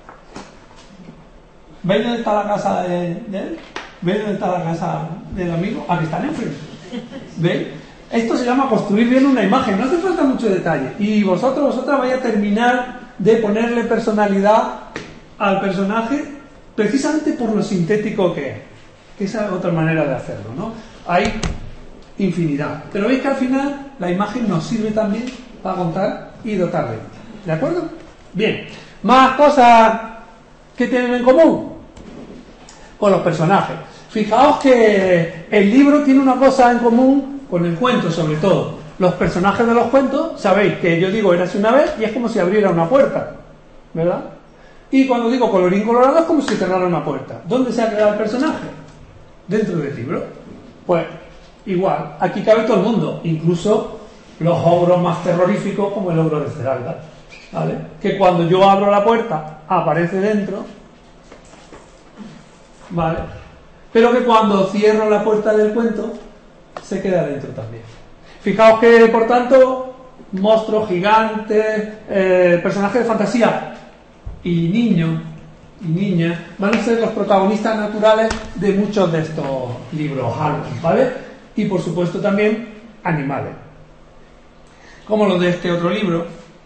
¿Veis dónde está la casa de él? ¿Veis dónde está la casa del amigo? Aquí están enfrente. ¿Veis? Esto se llama construir bien una imagen. No hace falta mucho detalle. Y vosotras vais a terminar de ponerle personalidad al personaje precisamente por lo sintético que es. Que esa es otra manera de hacerlo, ¿no? Hay infinidad. Pero veis que al final la imagen nos sirve también para contar y dotarle. ¿De acuerdo? Bien. Más cosas que tienen en común con los personajes. Fijaos que el libro tiene una cosa en común con el cuento, sobre todo. Los personajes de los cuentos, sabéis que yo digo érase una vez y es como si abriera una puerta, ¿verdad? Y cuando digo colorín colorado es como si cerrara una puerta. ¿Dónde se ha creado el personaje? Dentro del libro. Pues igual, aquí cabe todo el mundo, incluso los ogros más terroríficos como el ogro de Ceralda, ¿vale? Que cuando yo abro la puerta aparece dentro, ¿vale? Pero que cuando cierro la puerta del cuento se queda dentro también. Fijaos que, por tanto, monstruos gigantes, personajes de fantasía y niños y niñas van a ser los protagonistas naturales de muchos de estos libros, ¿vale? Y por supuesto también animales, como los de este otro libro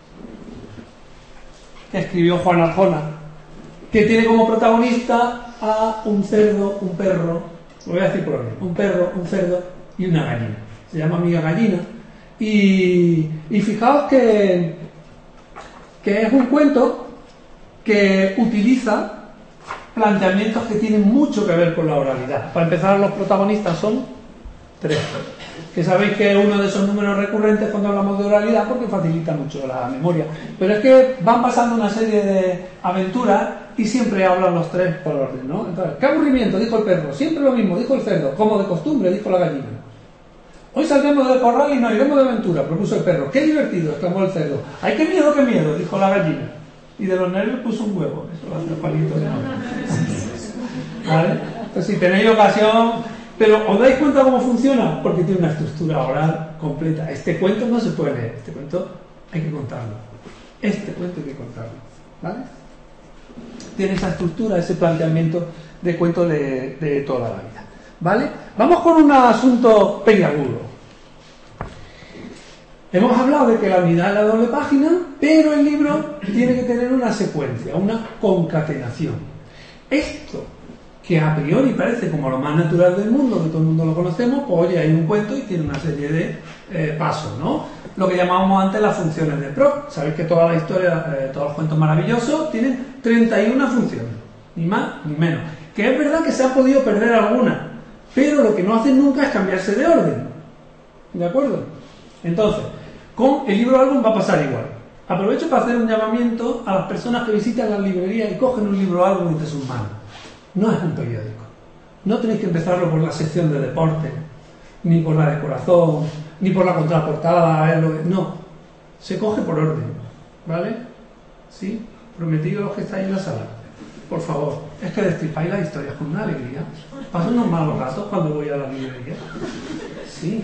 que escribió Juan Arjona, que tiene como protagonista a un cerdo, un perro, lo voy a decir por orden, un perro, un cerdo y una gallina. Se llama Amiga Gallina. Y fijaos que es un cuento que utiliza planteamientos que tienen mucho que ver con la oralidad. Para empezar, los protagonistas son 3, que sabéis que es uno de esos números recurrentes cuando hablamos de oralidad porque facilita mucho la memoria. Pero es que van pasando una serie de aventuras y siempre hablan los 3 por orden, ¿no? Entonces, qué aburrimiento, dijo el perro. Siempre lo mismo, dijo el cerdo. Como de costumbre, dijo la gallina. Hoy saldremos del corral y nos iremos de aventura, propuso el perro. ¡Qué divertido!, exclamó el cerdo. ¡Ay, qué miedo!, dijo la gallina. Y de los nervios puso un huevo. Eso lo hace el palito de no. ¿Vale? Entonces, si tenéis ocasión... Pero, ¿os dais cuenta cómo funciona? Porque tiene una estructura oral completa. Este cuento no se puede leer. Este cuento hay que contarlo. Este cuento hay que contarlo. ¿Vale? Tiene esa estructura, ese planteamiento de cuento de toda la vida. ¿Vale? Vamos con un asunto peliagudo. Hemos hablado de que la unidad es la doble página, pero el libro tiene que tener una secuencia, una concatenación. Esto, que a priori parece como lo más natural del mundo, que todo el mundo lo conocemos, pues oye, hay un cuento y tiene una serie de pasos, ¿no? Lo que llamábamos antes las funciones de Proc. Sabéis que toda la historia, todos los cuentos maravillosos tienen 31 funciones, ni más ni menos. Que es verdad que se han podido perder algunas, pero lo que no hacen nunca es cambiarse de orden. ¿De acuerdo? Entonces, con el libro álbum va a pasar igual. Aprovecho para hacer un llamamiento a las personas que visitan las librerías y cogen un libro álbum entre sus manos. No es un periódico. No tenéis que empezarlo por la sección de deporte, ni por la de corazón, ni por la contraportada. No. Se coge por orden. ¿Vale? ¿Sí? Prometido los que estáis en la sala. Por favor, es que destripáis las historias con una alegría. Paso unos malos ratos cuando voy a la librería. Sí.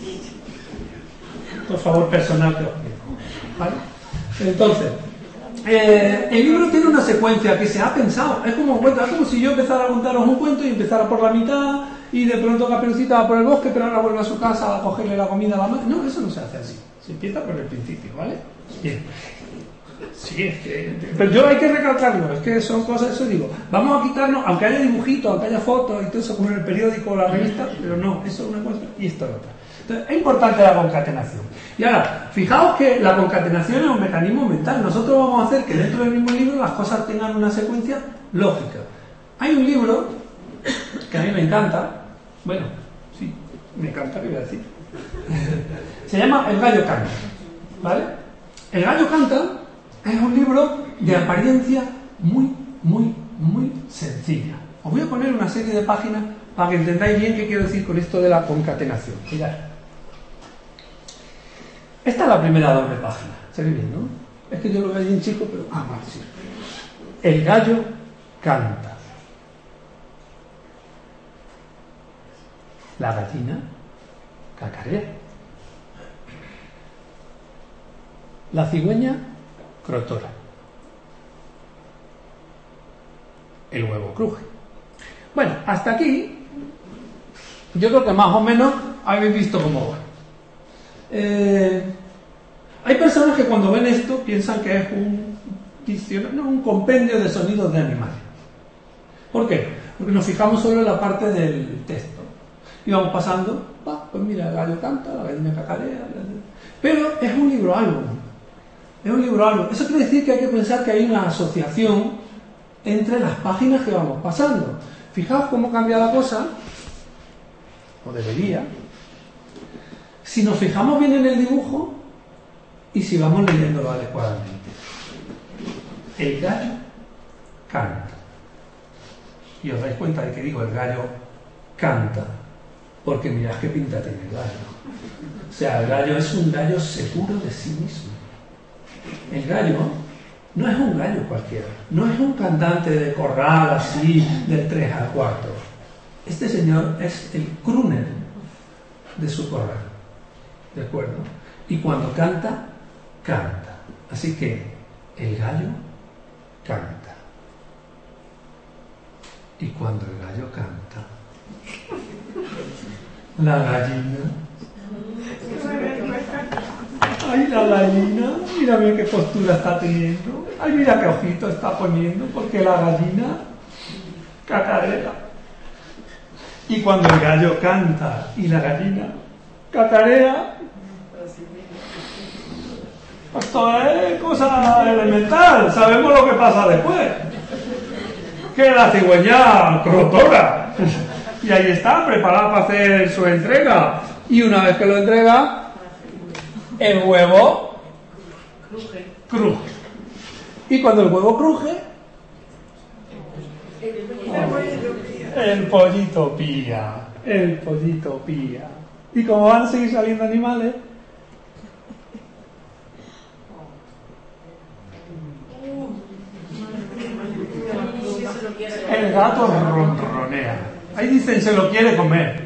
Por favor, personal que os pido. ¿Vale? Entonces, el libro tiene una secuencia que se ha pensado. Es como un cuento, es como si yo empezara a contaros un cuento y empezara por la mitad y de pronto Caperucita va por el bosque, pero ahora vuelve a su casa a cogerle la comida a la madre. No, eso no se hace así. Se empieza por el principio, ¿vale? Bien. Sí, es que... Pero yo hay que recalcarlo, es que son cosas, eso digo, vamos a quitarnos, aunque haya dibujitos, aunque haya fotos y todo eso, como en el periódico o la revista, pero no, eso es una cosa y esto es otra. Entonces, es importante la concatenación. Y ahora, fijaos que la concatenación es un mecanismo mental. Nosotros vamos a hacer que dentro del mismo libro las cosas tengan una secuencia lógica. Hay un libro que a mí me encanta, bueno, sí, me encanta, ¿qué voy a decir? Se llama El gallo canta, ¿vale? El gallo canta es un libro de apariencia muy, muy, muy sencilla. Os voy a poner una serie de páginas para que entendáis bien qué quiero decir con esto de la concatenación. Mirad. Esta es la primera doble página. ¿Se ve bien, no? Es que yo lo veo bien chico, pero... Ah, vale, sí. El gallo canta. La gallina cacarea. La cigüeña crotora. El huevo cruje. Bueno, hasta aquí yo creo que más o menos habéis visto cómo va. Hay personas que cuando ven esto piensan que es un diccionario, no, un compendio de sonidos de animales. ¿Por qué? Porque nos fijamos solo en la parte del texto y vamos pasando, pues mira, el gallo canta, la gallina cacarea, pero es un libro álbum. Es un libro álbum. Eso quiere decir que hay que pensar que hay una asociación entre las páginas que vamos pasando. Fijaos cómo cambia la cosa, o debería, si nos fijamos bien en el dibujo y si vamos leyéndolo adecuadamente. El gallo canta. Y os dais cuenta de que digo el gallo canta, porque mirad qué pinta tiene el gallo. O sea, el gallo es un gallo seguro de sí mismo. El gallo no es un gallo cualquiera, no es un cantante de corral así del 3 al 4. Este señor es el crooner de su corral, ¿de acuerdo? Y cuando canta, canta. Así que el gallo canta. Y cuando el gallo canta, la gallina... Ay, la gallina, mira bien qué postura está teniendo. Ay, mira qué ojito está poniendo, porque la gallina cacarea. Y cuando el gallo canta y la gallina cacarea, esto es cosa elemental. Sabemos lo que pasa después. Que la cigüeña crotora. Y ahí está, preparada para hacer su entrega. Y una vez que lo entrega, el huevo cruje. Y cuando el huevo cruje, el pollito pía. El pollito pía. Y como van a seguir saliendo animales, el gato ronronea. Ahí dicen se lo quiere comer.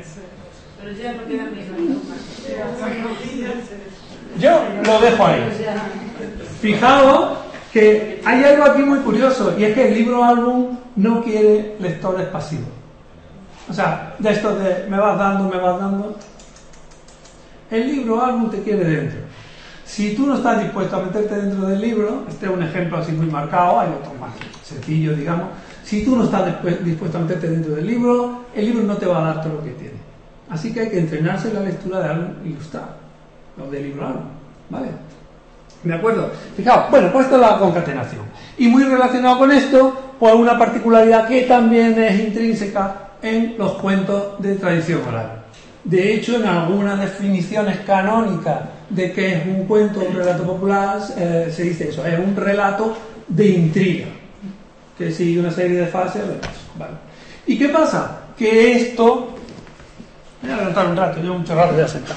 Yo lo dejo ahí. Fijaos que hay algo aquí muy curioso, y es que el libro álbum no quiere lectores pasivos. O sea, de esto de me vas dando. El libro álbum te quiere dentro. Si tú no estás dispuesto a meterte dentro del libro, este es un ejemplo así muy marcado, hay otros más sencillos, digamos. Si tú no estás dispuesto a meterte dentro del libro, el libro no te va a dar todo lo que tiene. Así que hay que entrenarse en la lectura de álbum ilustrado, o de libro álbum, ¿vale? ¿De acuerdo? Fijaos, bueno, pues esto es la concatenación. Y muy relacionado con esto, pues una particularidad que también es intrínseca en los cuentos de tradición oral. De hecho, en algunas definiciones canónicas de qué es un cuento o un relato popular, se dice eso, es un relato de intriga, que sigue una serie de fases de pasos. ¿Vale? ¿Y qué pasa? Que esto... Voy a adelantar un rato, llevo mucho rato ya sentado.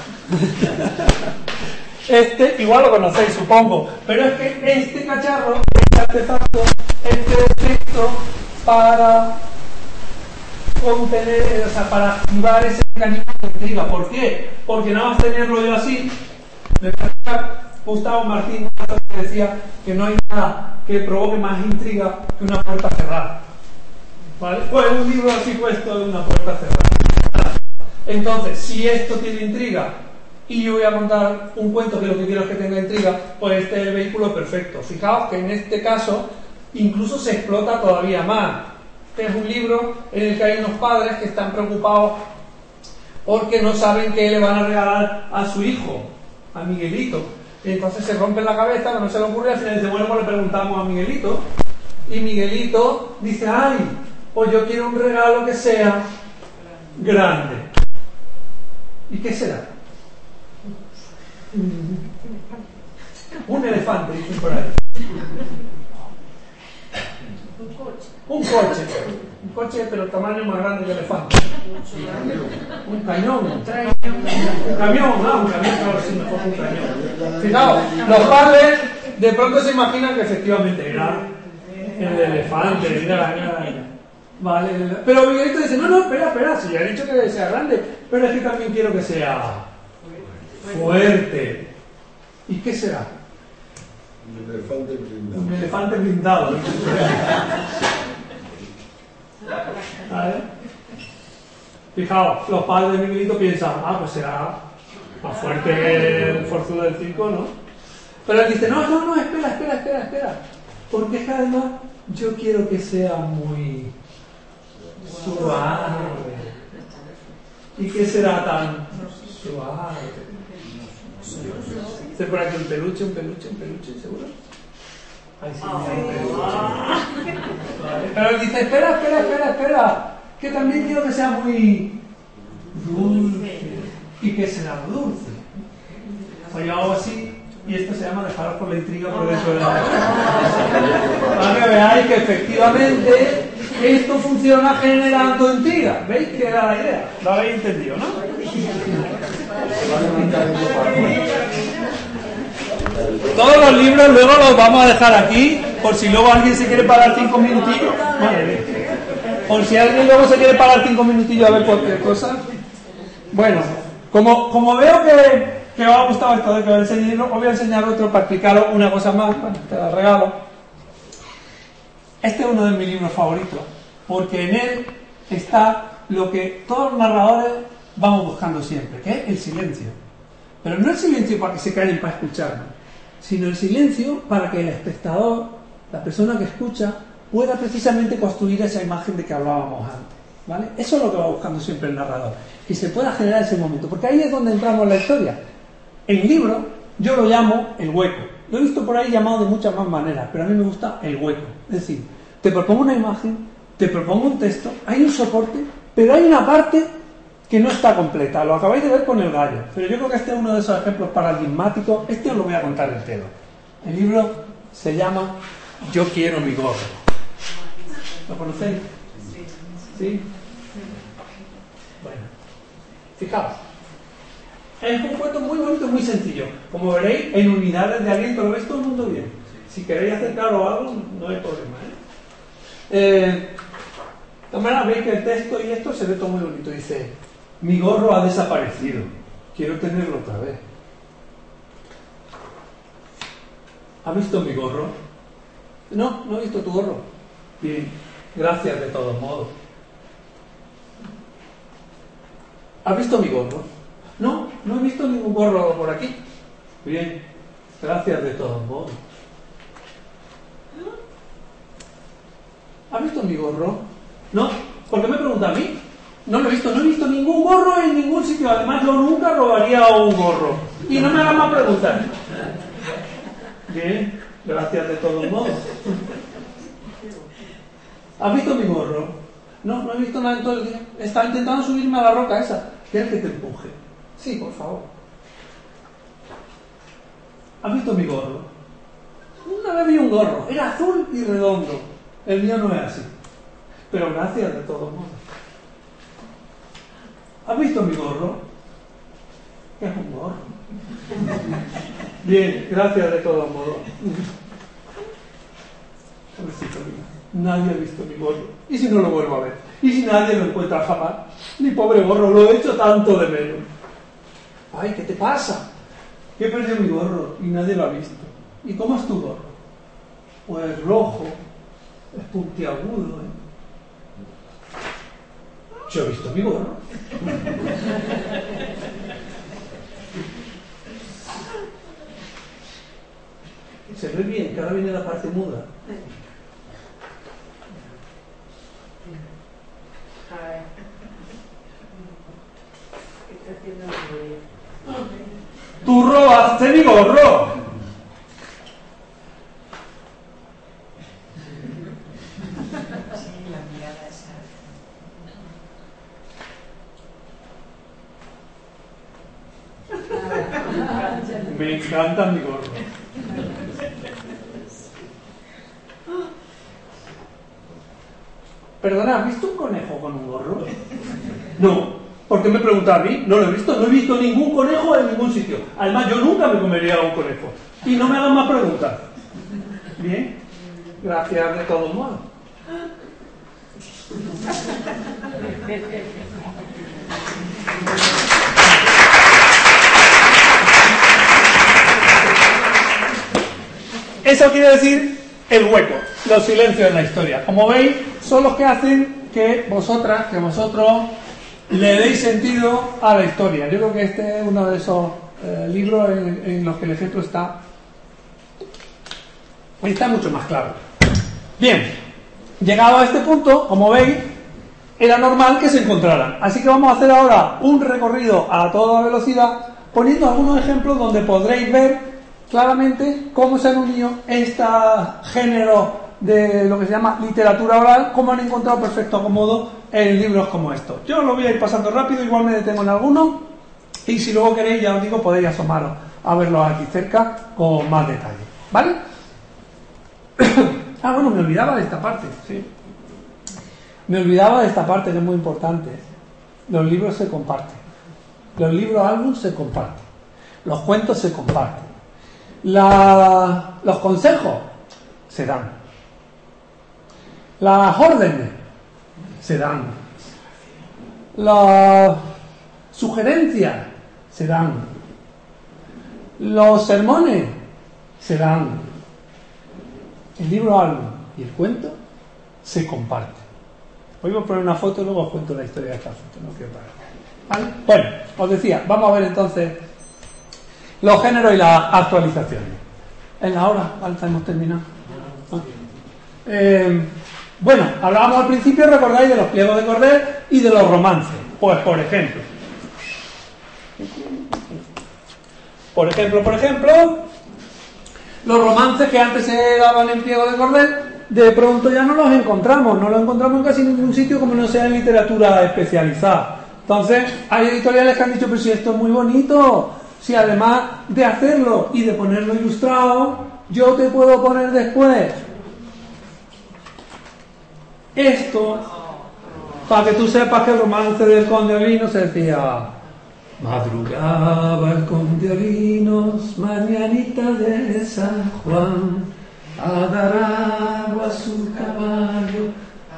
Igual lo conocéis, supongo, pero es que este cacharro, este artefacto, este texto para contener, o sea, para activar ese mecanismo de intriga. ¿Por qué? Porque nada más tenerlo yo así, me parece Gustavo Martín que decía que no hay nada que provoque más intriga que una puerta cerrada. ¿Vale? Pues un libro así puesto en una puerta cerrada. Entonces, si esto tiene intriga y yo voy a contar un cuento que lo que quiero es que tenga intriga, pues este es el vehículo perfecto. Fijaos que en este caso incluso se explota todavía más. Este es un libro en el que hay unos padres que están preocupados porque no saben qué le van a regalar a su hijo, a Miguelito. Y entonces se rompen la cabeza, que no se le ocurre, al final dice, bueno, pues le preguntamos a Miguelito. Y Miguelito dice, ay, pues yo quiero un regalo que sea grande. ¿Y qué será? Un elefante, dicen por ahí. Un coche, pero tamaño más grande que el elefante. Un cañón. Un camión, claro, sí, mejor un cañón. Fijaos, los padres de pronto se imaginan que efectivamente era el elefante, era. Vale, pero Miguelito dice, no, espera, si ya he dicho que sea grande, pero es que también quiero que sea fuerte. ¿Y qué será? Un elefante blindado. ¿Vale? Fijaos, los padres de Miguelito piensan, pues será más fuerte que el forzudo del circo, ¿no? Pero él dice, no, espera. Porque es que además yo quiero que sea muy suave. ¿Y qué será tan suave? ¿Se por aquí un peluche, seguro? Ay, sí, un peluche. Vale. Pero él dice, espera, que también quiero que sea muy dulce. ¿Y qué será dulce? Pues yo hago así, y esto se llama dejaros por la intriga por dentro de la para que veáis que efectivamente esto funciona generando intriga. ¿Veis que era la idea? Lo habéis entendido, ¿no? Todos los libros luego los vamos a dejar aquí, por si luego alguien se quiere parar 5 minutillos. Por si alguien luego se quiere parar 5 minutillos a ver cualquier cosa. Bueno, como veo que os ha gustado esto de que os enseñe, os voy a enseñar otro para explicaros una cosa más. Bueno, te la regalo. Este es uno de mis libros favoritos, porque en él está lo que todos los narradores vamos buscando siempre, que es el silencio. Pero no el silencio para que se callen para escucharnos, sino el silencio para que el espectador, la persona que escucha, pueda precisamente construir esa imagen de que hablábamos antes, ¿vale? Eso es lo que va buscando siempre el narrador, que se pueda generar ese momento, porque ahí es donde entramos en la historia. El libro yo lo llamo el hueco. Lo he visto por ahí llamado de muchas más maneras, pero a mí me gusta el hueco. Es decir, te propongo una imagen, te propongo un texto, hay un soporte, pero hay una parte que no está completa. Lo acabáis de ver con el gallo, pero yo creo que este es uno de esos ejemplos paradigmáticos. Este os lo voy a contar entero. El libro se llama Yo quiero mi gorro. ¿Lo conocéis? ¿Sí? Bueno, fijaos. Es un cuento muy bonito, muy sencillo. Como veréis, en unidades de aliento lo veis todo el mundo bien. Si queréis acercaros a algo, no hay problema, De todas maneras, veis que el texto y esto se ve todo muy bonito. Dice, mi gorro ha desaparecido. Quiero tenerlo otra vez. ¿Has visto mi gorro? No, no he visto tu gorro. Bien, gracias de todos modos. ¿Has visto mi gorro? No, no he visto ningún gorro por aquí. Bien, gracias de todos modos. ¿Has visto mi gorro? No, ¿por qué me pregunta a mí? No lo he visto, no he visto ningún gorro en ningún sitio. Además, yo nunca robaría un gorro. Y no me hagan más preguntas. Bien, gracias de todos modos. ¿Has visto mi gorro? No, no he visto nada en todo el día. Estaba intentando subirme a la roca esa. ¿Quieres que te empuje? Sí, por favor. ¿Has visto mi gorro? Una vez vi un gorro. Era azul y redondo. El mío no es así. Pero gracias de todos modos. ¿Has visto mi gorro? Es un gorro. Bien, gracias de todos modos. Pobrecito mío. Nadie ha visto mi gorro. ¿Y si no lo vuelvo a ver? ¿Y si nadie lo encuentra jamás? Mi pobre gorro, lo he hecho tanto de menos. Ay, ¿qué te pasa? Que he perdido mi gorro y nadie lo ha visto. ¿Y cómo es tu gorro? Pues rojo, es puntiagudo, ¿eh? Yo he visto mi gorro. Se ve bien, que ahora viene la parte muda. A ver. ¿Qué está haciendo el ruido? ¡Tú robaste mi gorro! Sí, la mirada esa. Me encanta mi gorro. Perdona, ¿has visto un conejo con un gorro? No. ¿Por qué me pregunta a mí? No lo he visto. No he visto ningún conejo en ningún sitio. Además, yo nunca me comería un conejo. Y no me hagan más preguntas. Bien. Gracias de todos modos. Eso quiere decir el hueco, los silencios en la historia. Como veis, son los que hacen que vosotros le deis sentido a la historia. Yo creo que este es uno de esos libros en los que el ejemplo está mucho más claro. Bien, llegado a este punto, como veis, era normal que se encontraran. Así que vamos a hacer ahora un recorrido a toda velocidad, poniendo algunos ejemplos donde podréis ver claramente cómo se han unido este género de lo que se llama literatura oral, cómo han encontrado perfecto acomodo en libros como estos. Yo lo voy a ir pasando rápido, igual me detengo en algunos, y si luego queréis, ya os digo, podéis asomaros a verlos aquí cerca con más detalle, ¿vale? Bueno, me olvidaba de esta parte, sí. Me olvidaba de esta parte que es muy importante. Los libros se comparten. Los libros álbum se comparten. Los cuentos se comparten. Los consejos se dan. Las órdenes se dan. Las sugerencias se dan. Los sermones se dan. El libro álbum y el cuento se comparten. Hoy voy a poner una foto y luego os cuento la historia de esta foto. No quiero parar. ¿Vale? Bueno, os decía, vamos a ver entonces los géneros y las actualizaciones. En la hora, Alta, hemos terminado. Bueno, hablábamos al principio, recordáis, de los pliegos de cordel y de los romances. Pues, por ejemplo, los romances que antes se daban en pliego de cordel, de pronto ya no los encontramos en casi ningún sitio, como no sea en literatura especializada. Entonces, hay editoriales que han dicho, pero si esto es muy bonito, si además de hacerlo y de ponerlo ilustrado, yo te puedo poner después esto, para que tú sepas que el romance del Conde Olinos se decía: madrugaba el Conde Olinos, mañanita de San Juan, a dar agua a su caballo.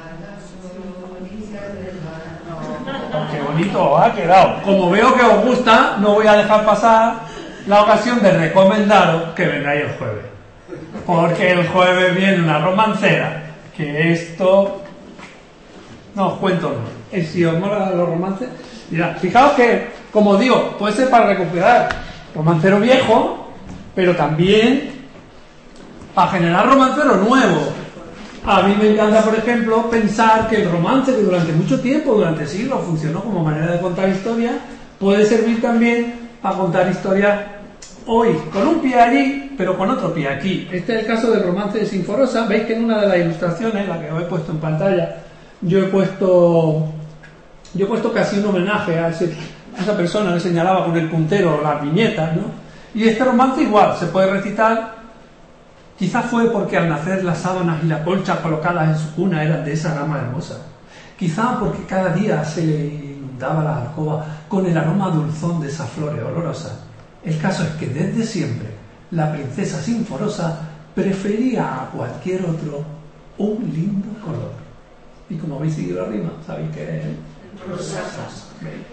Qué bonito ha quedado. Como veo que os gusta, no voy a dejar pasar la ocasión de recomendaros que vengáis el jueves, porque el jueves viene una romancera que esto no os cuento más. Si os mola los romances, mirad, fijaos que, como digo, puede ser para recuperar romancero viejo, pero también para generar romancero nuevo. A mí me encanta, por ejemplo, pensar que el romance, que durante mucho tiempo, durante siglos, funcionó como manera de contar historias, puede servir también a contar historias hoy, con un pie allí, pero con otro pie aquí. Este es el caso del romance de Sinforosa. Veis que en una de las ilustraciones, la que os he puesto en pantalla, yo he puesto casi un homenaje a esa persona que señalaba con el puntero las viñetas, ¿no? Y este romance igual se puede recitar. Quizás fue porque al nacer las sábanas y la colcha colocadas en su cuna eran de esa gama hermosa. Quizás porque cada día se le inundaba la alcoba con el aroma dulzón de esas flores olorosas. El caso es que desde siempre la princesa Sinforosa prefería a cualquier otro un lindo color. Y como habéis seguido la rima, sabéis que es rosas.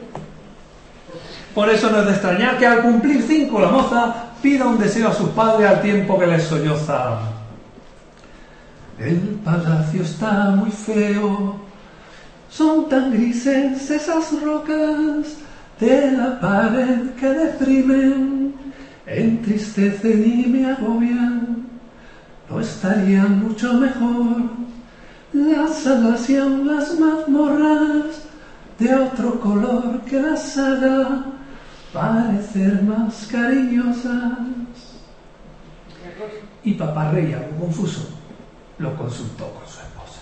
Por eso no es de extrañar que al cumplir 5 la moza pida un deseo a sus padres al tiempo que les solloza. El palacio está muy feo, son tan grises esas rocas de la pared que deprimen, entristecen y me agobian. No estarían mucho mejor las salas y aun las mazmorras de otro color que las haga parecer más cariñosas. Y Papá Rey, algo confuso, lo consultó con su esposa.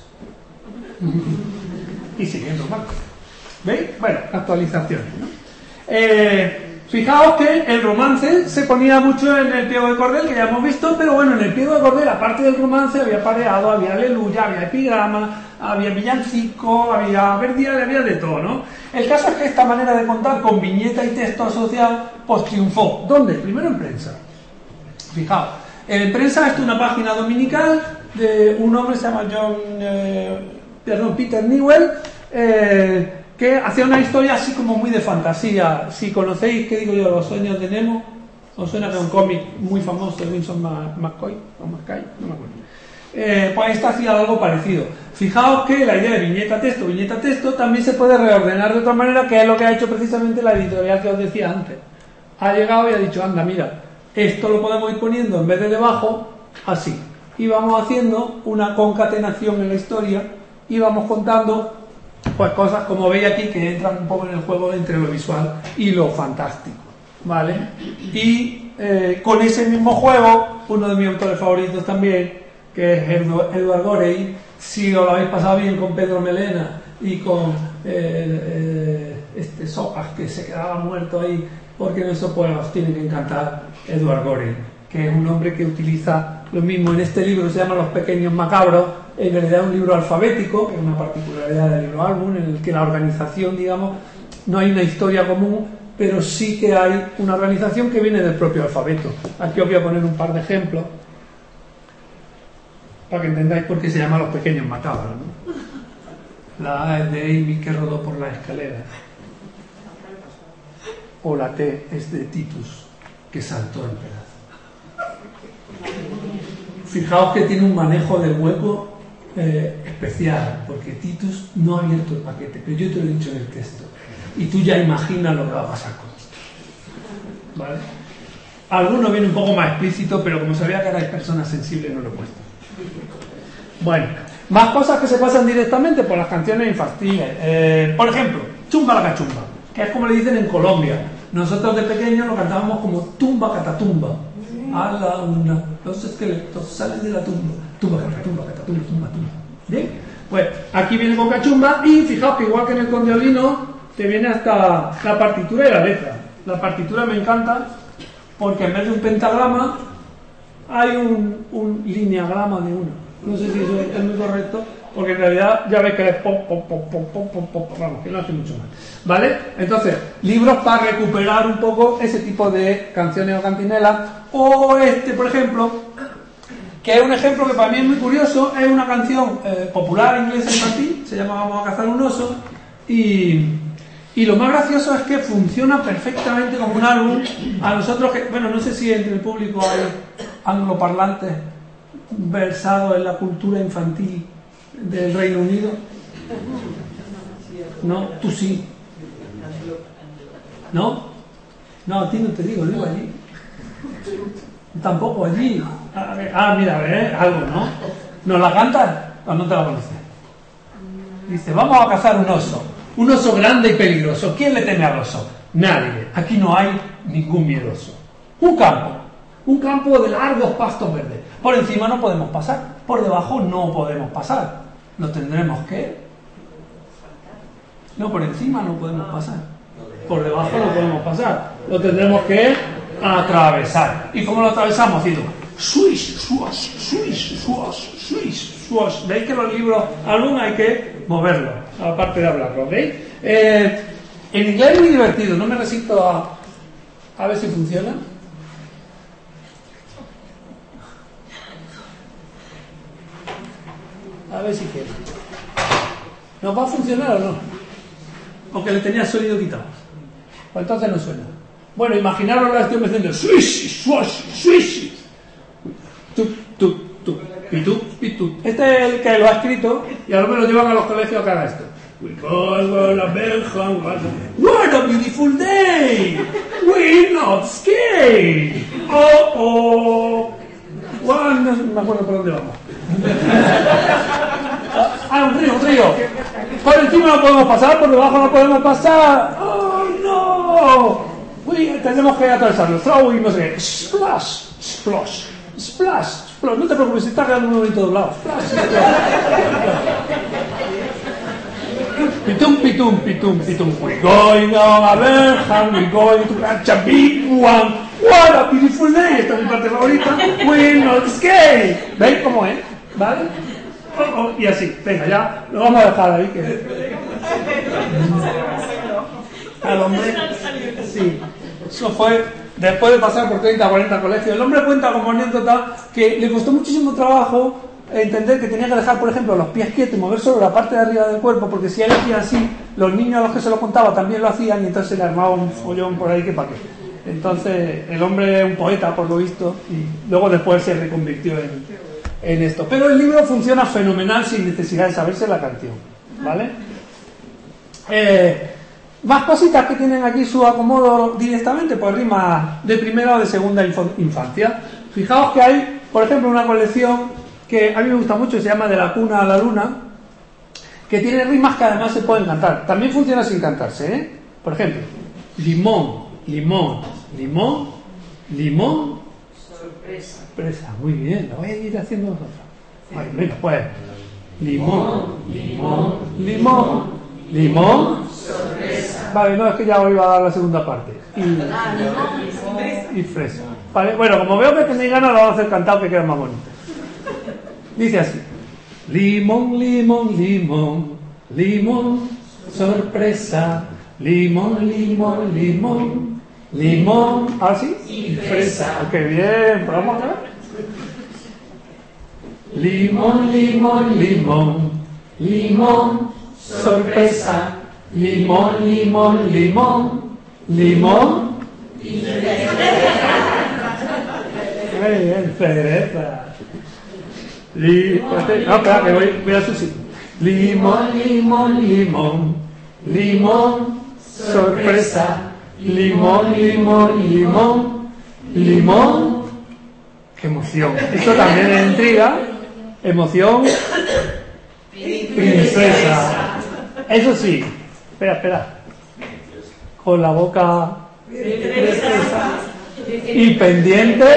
Y siguiendo Marco. ¿Veis? Bueno, actualizaciones, ¿no? Fijaos que el romance se ponía mucho en el pliego de cordel, que ya hemos visto, pero bueno, en el pliego de cordel, aparte del romance, había pareado, había aleluya, había epigrama, había villancico, había verdial, había de todo, ¿no? El caso es que esta manera de contar con viñeta y texto asociado, pues triunfó. ¿Dónde? Primero en prensa. Fijaos, en prensa es una página dominical de un hombre, se llama Peter Newell, que hacía una historia así como muy de fantasía. Si conocéis, ¿qué digo yo? Los sueños de Nemo. ¿Os suena que es un cómic muy famoso de Winston McCoy? O McCay, no me acuerdo. Pues esta hacía algo parecido. Fijaos que la idea de viñeta-texto también se puede reordenar de otra manera, que es lo que ha hecho precisamente la editorial que os decía antes. Ha llegado y ha dicho, anda, mira, esto lo podemos ir poniendo en vez de debajo, así. Y vamos haciendo una concatenación en la historia y vamos contando pues cosas como veis aquí que entran un poco en el juego entre lo visual y lo fantástico, ¿vale? Y con ese mismo juego, uno de mis autores favoritos también, que es Edward Gorey, si os lo habéis pasado bien con Pedro Melena y con Sopas, que se quedaba muerto ahí, porque en eso pues os tiene que encantar Edward Gorey, que es un hombre que utiliza lo mismo en este libro, se llama Los Pequeños Macabros. En realidad es un libro alfabético, que es una particularidad del libro álbum, en el que la organización, digamos, no hay una historia común, pero sí que hay una organización que viene del propio alfabeto. Aquí os voy a poner un par de ejemplos para que entendáis por qué se llama Los Pequeños Macabros, ¿no? La A es de Amy, que rodó por la escalera, o la T es de Titus, que saltó en pedazos. Fijaos que tiene un manejo del hueco especial, porque Titus no ha abierto el paquete, pero yo te lo he dicho en el texto y tú ya imaginas lo que va a pasar con esto, ¿vale? Alguno viene un poco más explícito, pero como sabía que erais personas sensibles no lo he puesto. Bueno, más cosas que se pasan directamente por las canciones infantiles. Por ejemplo, Chumba la Cachumba, que es como le dicen en Colombia. Nosotros de pequeños lo cantábamos como Tumba Catatumba. A la una, los esqueletos salen de la tumba. Tumba, catatumba, catatumba, tumba, tumba. ¿Bien? Pues aquí viene con cachumba y fijaos que igual que en el condiolino te viene hasta la partitura y la letra. La partitura me encanta porque en vez de un pentagrama hay un lineagrama de uno. No sé si eso es muy correcto, porque en realidad ya ves que es pop, pop, pop, pop, pop, pop, pop, vamos, que no hace mucho más. ¿Vale? Entonces, libros para recuperar un poco ese tipo de canciones o cantinelas. O por ejemplo, que es un ejemplo que para mí es muy curioso, es una canción popular inglesa infantil, se llama Vamos a cazar un oso, y lo más gracioso es que funciona perfectamente como un álbum. A nosotros, que, bueno, no sé si entre el público hay angloparlantes versados en la cultura infantil del Reino Unido. No, tú sí. ¿No? No, a ti no te digo, digo allí. Tampoco allí. Mira, algo, ¿no? ¿Nos la cantas o no te la conoces? Dice, vamos a cazar un oso. Un oso grande y peligroso. ¿Quién le teme al oso? Nadie. Aquí no hay ningún miedoso. Un campo de largos pastos verdes. Por encima no podemos pasar, por debajo no podemos pasar. Lo tendremos que No, por encima no podemos pasar. Por debajo no podemos pasar. Lo tendremos que atravesar. ¿Y cómo lo atravesamos? Haciendo swish, swash, swish, swash, swish, swash. ¿Veis que los libros, algunos hay que moverlo, aparte de hablarlo? ¿Veis? En inglés es muy divertido, no me resisto a ver si funciona. A ver si quiere. ¿Nos va a funcionar o no? Aunque le tenía el sonido quitado. Pues entonces no suena. Bueno, imaginaros la estoy haciendo swish, swash, swish. Tup, tup, tup, pitup, pitup. Este es el que lo ha escrito y ahora me lo llevan a los colegios a que haga esto. What a beautiful day! We're not scared! Oh! One, no me acuerdo por dónde vamos. Un río. Por encima no podemos pasar, por debajo no podemos pasar. ¡Oh, no! Tenemos que atravesarlo. Throw y no sé qué. Splash, splash, splash, splash. No te preocupes, si estás quedando un momento doblado. Splash, Pitum, pitum, pitum, pitum. We're going on a Berham, we're going to catch a big one. What a beautiful day. Esta es mi parte favorita. We're not scared. ¿Veis cómo es? ¿Vale? Y así. Venga, ya lo vamos a dejar ahí. Al hombre. Sí. Eso fue después de pasar por 30 o 40 colegios. El hombre cuenta como anécdota que le costó muchísimo trabajo entender que tenía que dejar, por ejemplo, los pies quietos y mover solo la parte de arriba del cuerpo, porque si él hacía así, los niños a los que se lo contaba también lo hacían y entonces se le armaba un follón por ahí que pa' qué. Entonces el hombre es un poeta, por lo visto, y luego después se reconvirtió en esto. Pero el libro funciona fenomenal sin necesidad de saberse la canción, ¿vale? Más cositas que tienen aquí su acomodo directamente, pues rimas de primera o de segunda infancia. Fijaos que hay, por ejemplo, una colección que a mí me gusta mucho, se llama De la cuna a la luna, que tiene rimas que además se pueden cantar. También funciona sin cantarse, ¿eh? Por ejemplo, limón, limón, limón, limón, sorpresa. Sorpresa, muy bien, lo voy a ir haciendo nosotros. Vale, venga, pues. Limón, limón, limón, limón, sorpresa. Vale, no, es que ya os iba a dar la segunda parte. Y fresa. Vale, bueno, como veo que tenéis ganas, lo vamos a hacer cantado que queda más bonito. Dice así: limón, limón, limón, limón, sorpresa, limón, limón, limón, limón, ¿ah, sí? Y fresa. ¡Qué bien! Pues vamos a ver. Limón, limón, limón, limón, sorpresa, limón, limón, limón, limón y fresa. ¡Qué bien! Cereza. No, espera, que voy a su sitio. Limón, limón, limón, limón, sorpresa, limón, limón, limón, limón. ¡Qué emoción! Esto también es intriga, emoción, princesa. Eso sí, espera, con la boca y pendiente.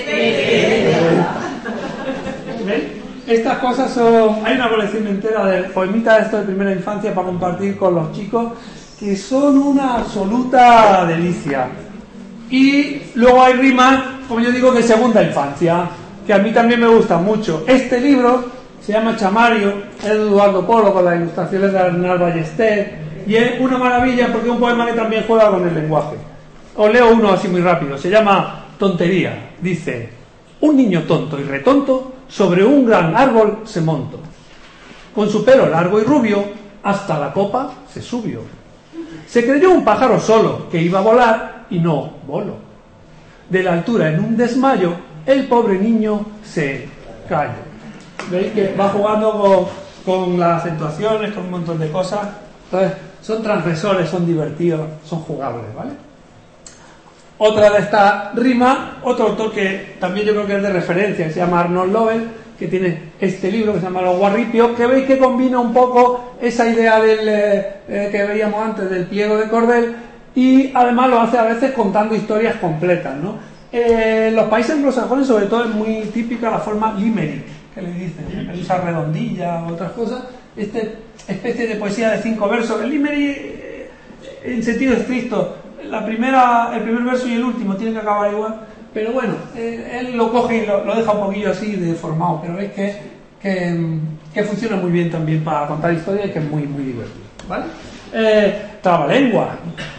¿Ven? Estas cosas son... Hay una colección entera de poemitas de esto de primera infancia para compartir con los chicos que son una absoluta delicia. Y luego hay rimas, como yo digo, de segunda infancia, que a mí también me gustan mucho. Este libro se llama Chamario, es de Eduardo Polo, con las ilustraciones de Arnal Ballester, y es una maravilla porque es un poema que también juega con el lenguaje. Os leo uno así muy rápido, se llama Tontería. Dice: un niño tonto y retonto sobre un gran árbol se montó. Con su pelo largo y rubio hasta la copa se subió. Se creyó un pájaro solo que iba a volar y no voló. De la altura en un desmayo el pobre niño se cayó. ¿Veis que va jugando con las acentuaciones, con un montón de cosas? Entonces, son transgresores, son divertidos, son jugables, ¿vale? Otra de estas rimas, otro autor que también yo creo que es de referencia, que se llama Arnold Lovell, que tiene este libro que se llama Los Guarripios, que veis que combina un poco esa idea del que veíamos antes del pliego de cordel, y además lo hace a veces contando historias completas, ¿no? En los países anglosajones sobre todo es muy típica la forma limerick, que le dicen, que usa redondilla u otras cosas, esta especie de poesía de 5 versos. El Limerick, en sentido estricto, el primer verso y el último tienen que acabar igual, pero bueno, él lo coge y lo deja un poquillo así deformado, pero veis que funciona muy bien también para contar historias y que es muy, muy divertido, ¿vale? Trabalengua.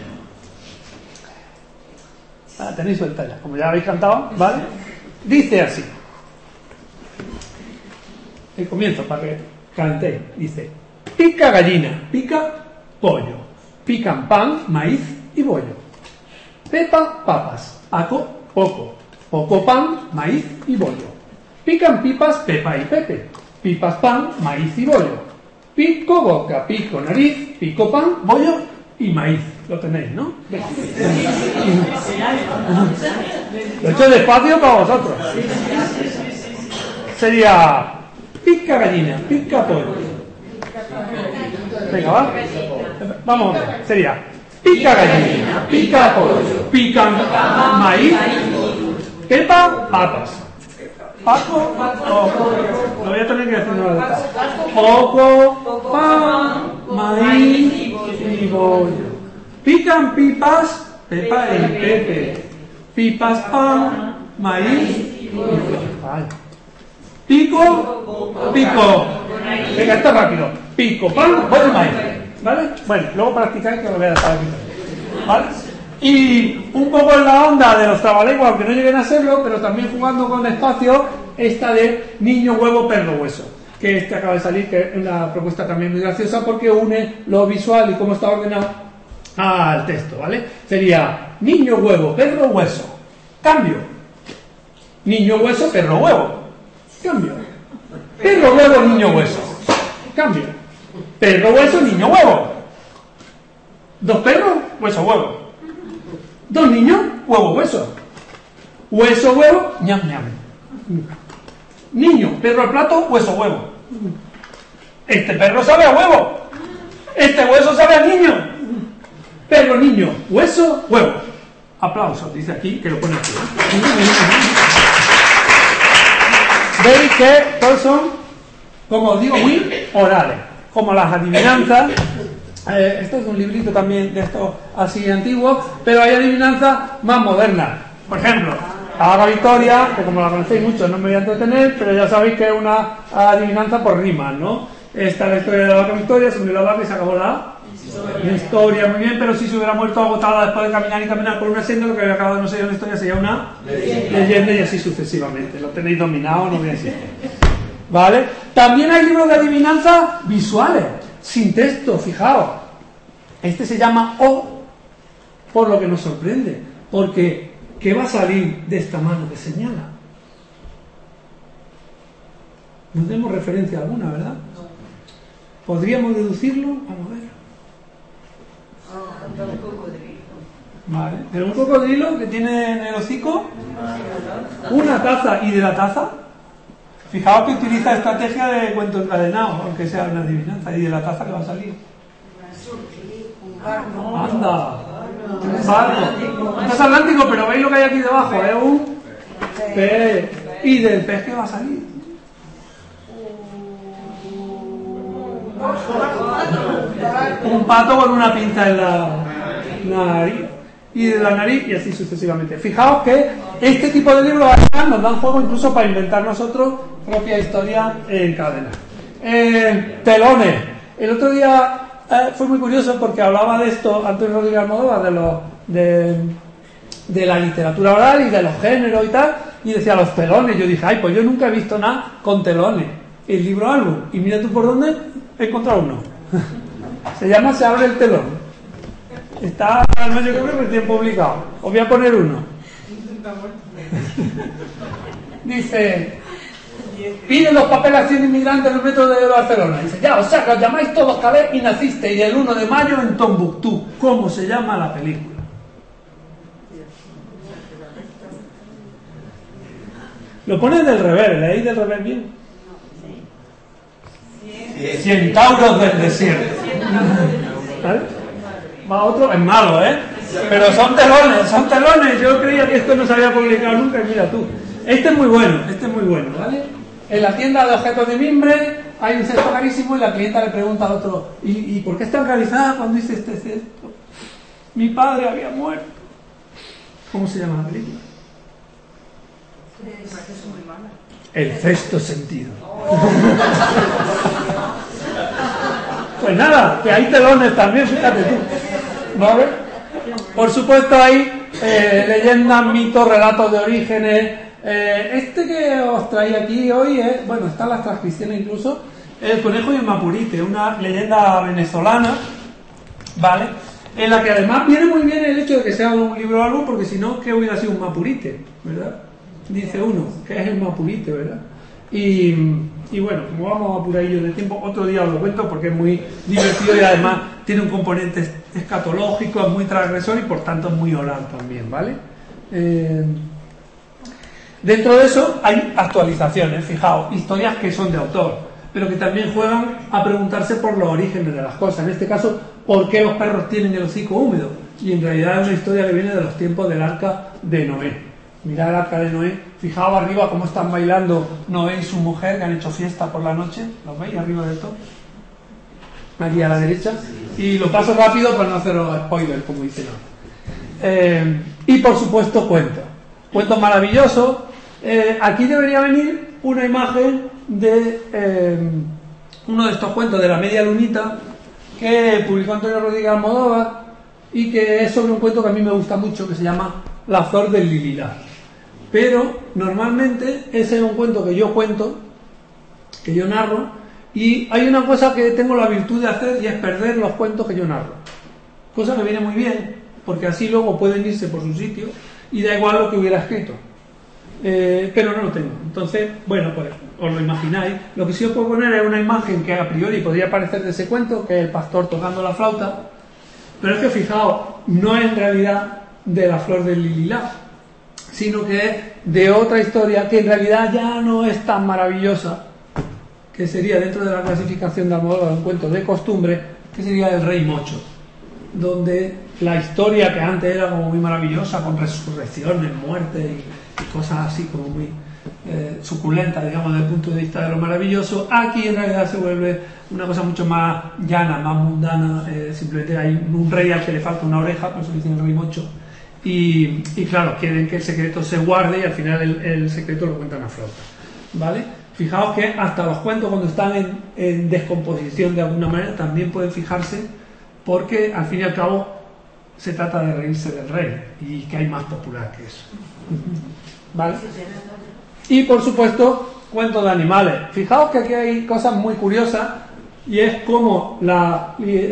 Tenéis suelta ya, como ya habéis cantado, ¿vale? Dice así. El comienzo, para que calentéis. Dice: pica gallina, pica pollo, pican pan, maíz y bollo. Pepa, papas, aco, poco, poco pan, maíz y bollo. Pican pipas, Pepa y Pepe, pipas pan, maíz y bollo. Pico boca, pico nariz, pico pan, bollo y maíz. Lo tenéis, ¿no? Lo he hecho despacio para vosotros. Sería: pica gallina, pica pollo. Venga, va. Vamos a ver. Sería: pica gallina, pica pollo, pican maíz, Pepa, papas. Paco, poco. Lo voy a tener que decir una vez. Poco, pan, maíz y bollo. Pican pipas, Pepa y Pepe. Pipas, pan, maíz y bollo. Pico, pico. Venga, esto es rápido. Pico, pan, bollo y maíz. ¿Vale? Bueno, luego practicáis que lo voy a dejar aquí. ¿Vale? Y un poco en la onda de los trabalenguas, aunque no lleguen a serlo, pero también jugando con espacio, esta de niño, huevo, perro, hueso, que acaba de salir, que es una propuesta también muy graciosa porque une lo visual y cómo está ordenado al texto, ¿vale? Sería: niño, huevo, perro, hueso. Cambio. Niño, hueso, perro, huevo. Cambio. Perro, huevo, niño, hueso. Cambio. Perro, hueso, niño, huevo. 2 perros, hueso, huevo. 2 niños, huevo, hueso. Hueso, huevo, ñam, ñam. Niño, perro al plato, hueso, huevo. Este perro sabe a huevo. Este hueso sabe a niño. Perro, niño, hueso, huevo. Aplausos, dice aquí, que lo pone aquí. Veis que todos son, como os digo, muy orales. Como las adivinanzas. Esto es un librito también de estos así antiguos, pero hay adivinanzas más modernas. Por ejemplo, la Vaca Victoria, que como la conocéis mucho no me voy a entretener, pero ya sabéis que es una adivinanza por rimas, ¿no? Esta es la historia de la Vaca Victoria, se murió la vaca y se acabó la historia, muy bien, pero si se hubiera muerto agotada después de caminar y caminar por una senda, lo que había acabado no sería una historia, sería una leyenda y así sucesivamente. Lo tenéis dominado, no voy a decir. ¿Vale? También hay libros de adivinanzas visuales, sin texto, fijaos. Este se llama O, por lo que nos sorprende, porque ¿qué va a salir de esta mano que señala? No tenemos referencia alguna, ¿verdad? ¿Podríamos deducirlo? Vamos a ver. Vale. ¿Pero un cocodrilo que tiene en el hocico? Una taza. ¿Y de la taza? Fijaos que utiliza estrategia de cuento encadenado, aunque sea una adivinanza. ¿Y de la taza que va a salir? Anda. Un barco. No es atlántico, pero veis lo que hay aquí debajo. Es un pez. ¿Y del pez qué va a salir? Un pato con una pinta en la nariz. Y de la nariz, y así sucesivamente. Fijaos que este tipo de libros además nos dan juego incluso para inventar nosotros propia historia en cadena. Telones. El otro día fue muy curioso porque hablaba de esto Antonio Rodríguez Almodóvar, de la literatura oral y de los géneros y tal, y decía los telones. Yo dije, ay, pues yo nunca he visto nada con telones. El libro álbum. Y mira tú por dónde he encontrado uno. Se llama Se abre el telón. Está, no, yo creo que recién publicado. Os voy a poner uno. Dice: piden los papeles a 100 inmigrantes en el metro de Barcelona. Dice: ya, o sea, que os llamáis todos Calais y nacisteis el 1 de mayo en Tombuctú. ¿Cómo se llama la película? Lo pone del revés, ¿leéis del revés bien? Centauros del desierto. ¿Vale? Va otro, es malo, ¿eh? Pero son telones. Yo creía que esto no se había publicado nunca y mira tú. Este es muy bueno, ¿vale? En la tienda de objetos de mimbre hay un cesto carísimo y la clienta le pregunta al otro, ¿y por qué estás realizada cuando hice este cesto? Mi padre había muerto. ¿Cómo se llama la película? El sexto sentido. Pues nada, que hay telones también, fíjate tú. ¿Vale? Por supuesto hay leyendas, mitos, relatos de orígenes. Este que os traía aquí hoy es, bueno, están las transcripciones incluso, el conejo y el mapurite, una leyenda venezolana, ¿vale? En la que además viene muy bien el hecho de que sea un libro o algo, porque si no, ¿qué hubiera sido un mapurite? ¿Verdad? Dice uno, ¿qué es el mapurite, verdad? Y bueno, como vamos apuradillos de tiempo, otro día os lo cuento porque es muy divertido y además tiene un componente escatológico, es muy transgresor y por tanto es muy oral también, ¿vale? Dentro de eso hay actualizaciones, fijaos, historias que son de autor, pero que también juegan a preguntarse por los orígenes de las cosas. En este caso, ¿por qué los perros tienen el hocico húmedo? Y en realidad es una historia que viene de los tiempos del arca de Noé. Mirad el arca de Noé, fijaos arriba cómo están bailando Noé y su mujer, que han hecho fiesta por la noche. ¿Lo veis arriba del todo? Aquí a la derecha. Y lo paso rápido para no haceros spoiler, como dice no. Y por supuesto cuentos maravillosos. Aquí debería venir una imagen de uno de estos cuentos de la media lunita que publicó Antonio Rodríguez Almodóvar y que es sobre un cuento que a mí me gusta mucho, que se llama La flor del lililá. Pero normalmente ese es un cuento que yo cuento, que yo narro, y hay una cosa que tengo la virtud de hacer y es perder los cuentos que yo narro, cosa que viene muy bien porque así luego pueden irse por su sitio y da igual lo que hubiera escrito. Pero no lo tengo. Entonces, bueno, pues os lo imagináis. Lo que sí os puedo poner es una imagen que a priori podría parecer de ese cuento, que es el pastor tocando la flauta, pero es que fijaos, no es en realidad de la flor del lililá, sino que es de otra historia que en realidad ya no es tan maravillosa, que sería dentro de la clasificación de Almodóvar un cuento de costumbre, que sería El Rey Mocho, donde la historia que antes era como muy maravillosa, con resurrecciones, muerte y cosas así como muy suculentas, digamos, desde el punto de vista de lo maravilloso, aquí en realidad se vuelve una cosa mucho más llana, más mundana. Simplemente hay un rey al que le falta una oreja, por eso dicen el Rey Mocho, y claro, quieren que el secreto se guarde y al final el secreto lo cuentan a flauta, ¿vale? Fijaos que hasta los cuentos, cuando están en descomposición de alguna manera, también pueden fijarse, porque al fin y al cabo se trata de reírse del rey, y que hay más popular que eso, ¿vale? Y por supuesto cuentos de animales. Fijaos que aquí hay cosas muy curiosas, y es como la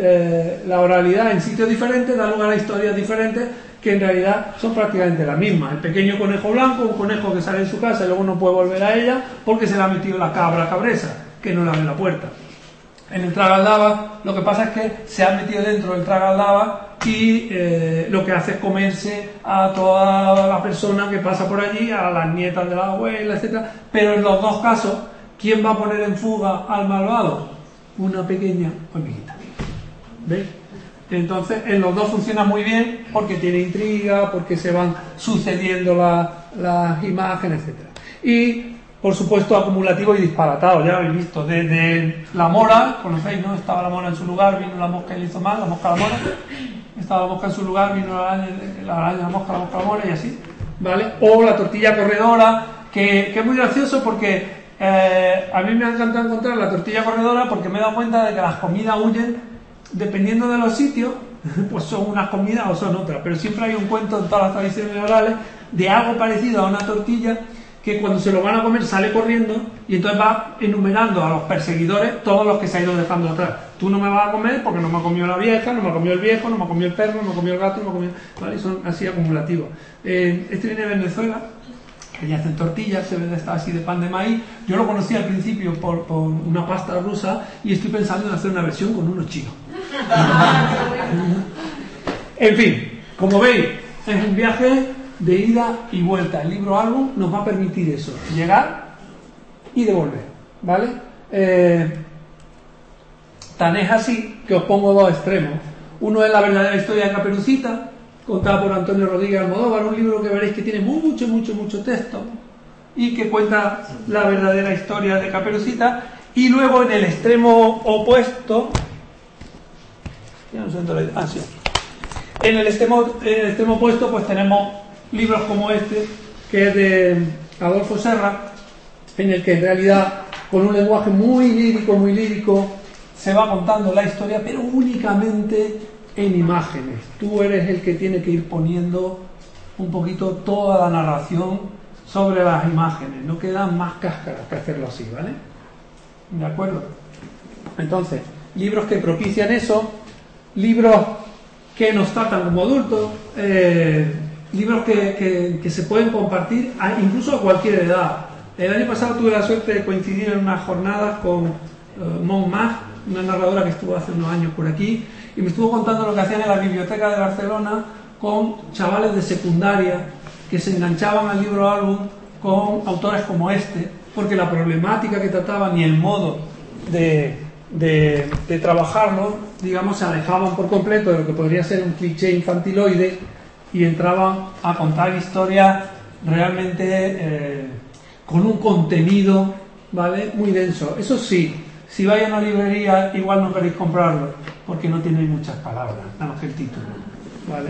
oralidad en sitios diferentes da lugar a historias diferentes que en realidad son prácticamente las mismas. El pequeño conejo blanco, un conejo que sale de su casa y luego no puede volver a ella porque se le ha metido la cabra cabresa, que no le abre la puerta. En el tragaldaba lo que pasa es que se ha metido dentro del tragaldaba y lo que hace es comerse a toda la persona que pasa por allí, a las nietas de la abuela, etcétera. Pero en los dos casos, ¿quién va a poner en fuga al malvado? Una pequeña hormiguita. ¿Veis? Entonces en los dos funciona muy bien porque tiene intriga, porque se van sucediendo las imágenes, etcétera. Y por supuesto acumulativo y disparatado, ya habéis visto, desde la mora, conocéis, ¿no? Estaba la mora en su lugar, vino la mosca y le hizo mal, la mosca a la mora, estaba la mosca en su lugar, vino la araña, la mosca a la mora y así, ¿vale? O la tortilla corredora, que es muy gracioso porque a mí me ha encantado encontrar la tortilla corredora porque me he dado cuenta de que las comidas huyen dependiendo de los sitios, pues son unas comidas o son otras, pero siempre hay un cuento en todas las tradiciones orales de algo parecido a una tortilla que cuando se lo van a comer sale corriendo y entonces va enumerando a los perseguidores todos los que se ha ido dejando atrás. Tú no me vas a comer porque no me ha comido la vieja, no me ha comido el viejo, no me ha comido el perro, no me ha comido el gato, no me ha comido... ¿Vale? Y son así acumulativos. Este viene de Venezuela, que ya hacen tortillas, se vende así de pan de maíz. Yo lo conocí al principio por una pasta rusa y estoy pensando en hacer una versión con unos chinos. En fin, como veis, es un viaje de ida y vuelta. El libro álbum nos va a permitir eso, llegar y devolver, ¿vale? Tan es así que os pongo dos extremos. Uno es la verdadera historia de Caperucita, contada por Antonio Rodríguez Almodóvar, un libro que veréis que tiene mucho texto, y que cuenta la verdadera historia de Caperucita. Y luego en el extremo opuesto, ya no sé dónde la... sí. En el extremo opuesto pues tenemos libros como este, que es de Adolfo Serra, en el que en realidad con un lenguaje muy lírico se va contando la historia, pero únicamente en imágenes. Tú eres el que tiene que ir poniendo un poquito toda la narración sobre las imágenes, no quedan más cáscaras que hacerlo así, ¿vale? ¿De acuerdo? Entonces, libros que propician eso, libros que nos tratan como adultos, libros que se pueden compartir incluso a cualquier edad. El año pasado tuve la suerte de coincidir en unas jornadas con Mon Mag, una narradora que estuvo hace unos años por aquí, y me estuvo contando lo que hacían en la biblioteca de Barcelona con chavales de secundaria que se enganchaban al libro álbum con autores como este, porque la problemática que trataban y el modo de trabajarlo, digamos, se alejaban por completo de lo que podría ser un cliché infantiloide y entraban a contar historias realmente con un contenido, ¿vale?, muy denso. Eso sí, si vais a una librería igual no queréis comprarlo porque no tiene muchas palabras, nada más que el título, ¿vale?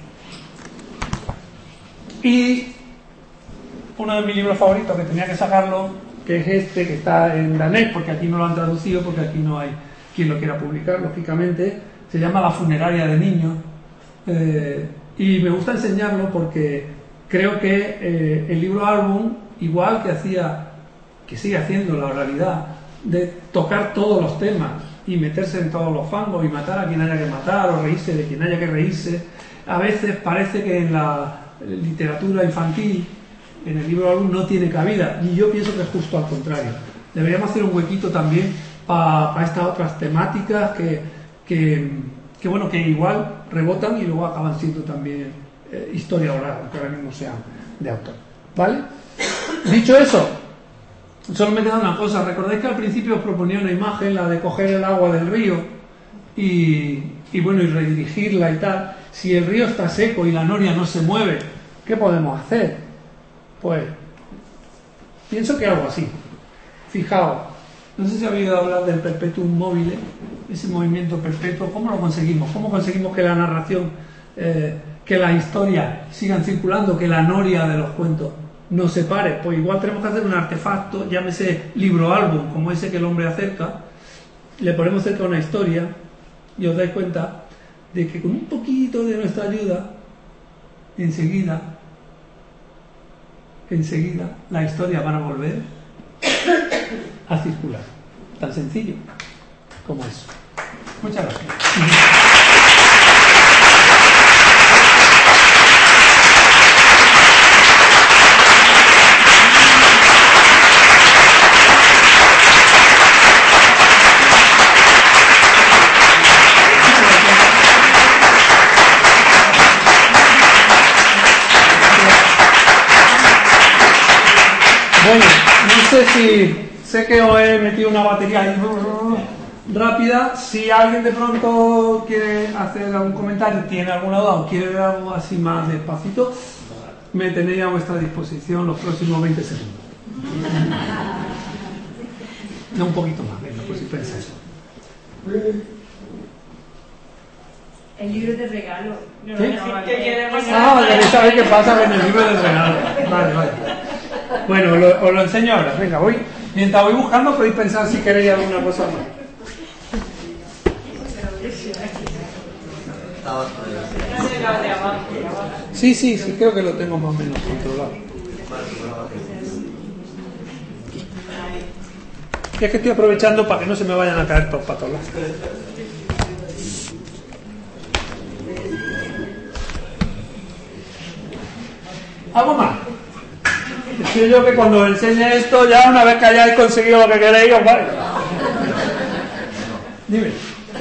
Y uno de mis libros favoritos, que tenía que sacarlo, que es este, que está en danés, porque aquí no lo han traducido, porque aquí no hay quien lo quiera publicar, lógicamente, se llama La funeraria de niños, y me gusta enseñarlo porque creo que el libro álbum, igual que sigue haciendo la oralidad, de tocar todos los temas y meterse en todos los fangos y matar a quien haya que matar o reírse de quien haya que reírse, a veces parece que en la literatura infantil, en el libro álbum, no tiene cabida, y yo pienso que es justo al contrario. Deberíamos hacer un huequito también para estas otras temáticas que igual rebotan y luego acaban siendo también historia oral, aunque ahora mismo sean de autor, ¿vale? Dicho eso, solo me queda una cosa. ¿Recordáis que al principio os proponía una imagen, la de coger el agua del río y redirigirla y tal? Si el río está seco y la noria no se mueve, ¿qué podemos hacer? Pues pienso que algo así. Fijaos, no sé si habéis oído hablar del perpetuum mobile, ese movimiento perpetuo. ¿Cómo lo conseguimos? ¿Cómo conseguimos que la narración, que las historias sigan circulando, que la noria de los cuentos no se pare? Pues igual tenemos que hacer un artefacto, llámese libro álbum, como ese que el hombre acerca, le ponemos cerca una historia y os dais cuenta de que con un poquito de nuestra ayuda, enseguida las historias van a volver a circular. Tan sencillo como eso. Muchas gracias. Bueno, no sé si... Sé que os he metido una batería ahí rápida. Si alguien de pronto quiere hacer algún comentario, tiene alguna duda o quiere ver algo así más despacito, me tenéis a vuestra disposición los próximos 20 segundos. No, un poquito más, venga, pues si pensáis. El libro de regalo. Queréis saber qué pasa con el libro de regalo. Vale. Bueno, os lo enseño ahora. Venga, mientras voy buscando, podéis pensar si queréis alguna cosa más. Sí, creo que lo tengo más o menos controlado. Y es que estoy aprovechando para que no se me vayan a caer todos patolas. ¿Algo más? Decía yo que cuando os enseñe esto, ya una vez que hayáis conseguido lo que queréis, os vale. Dime.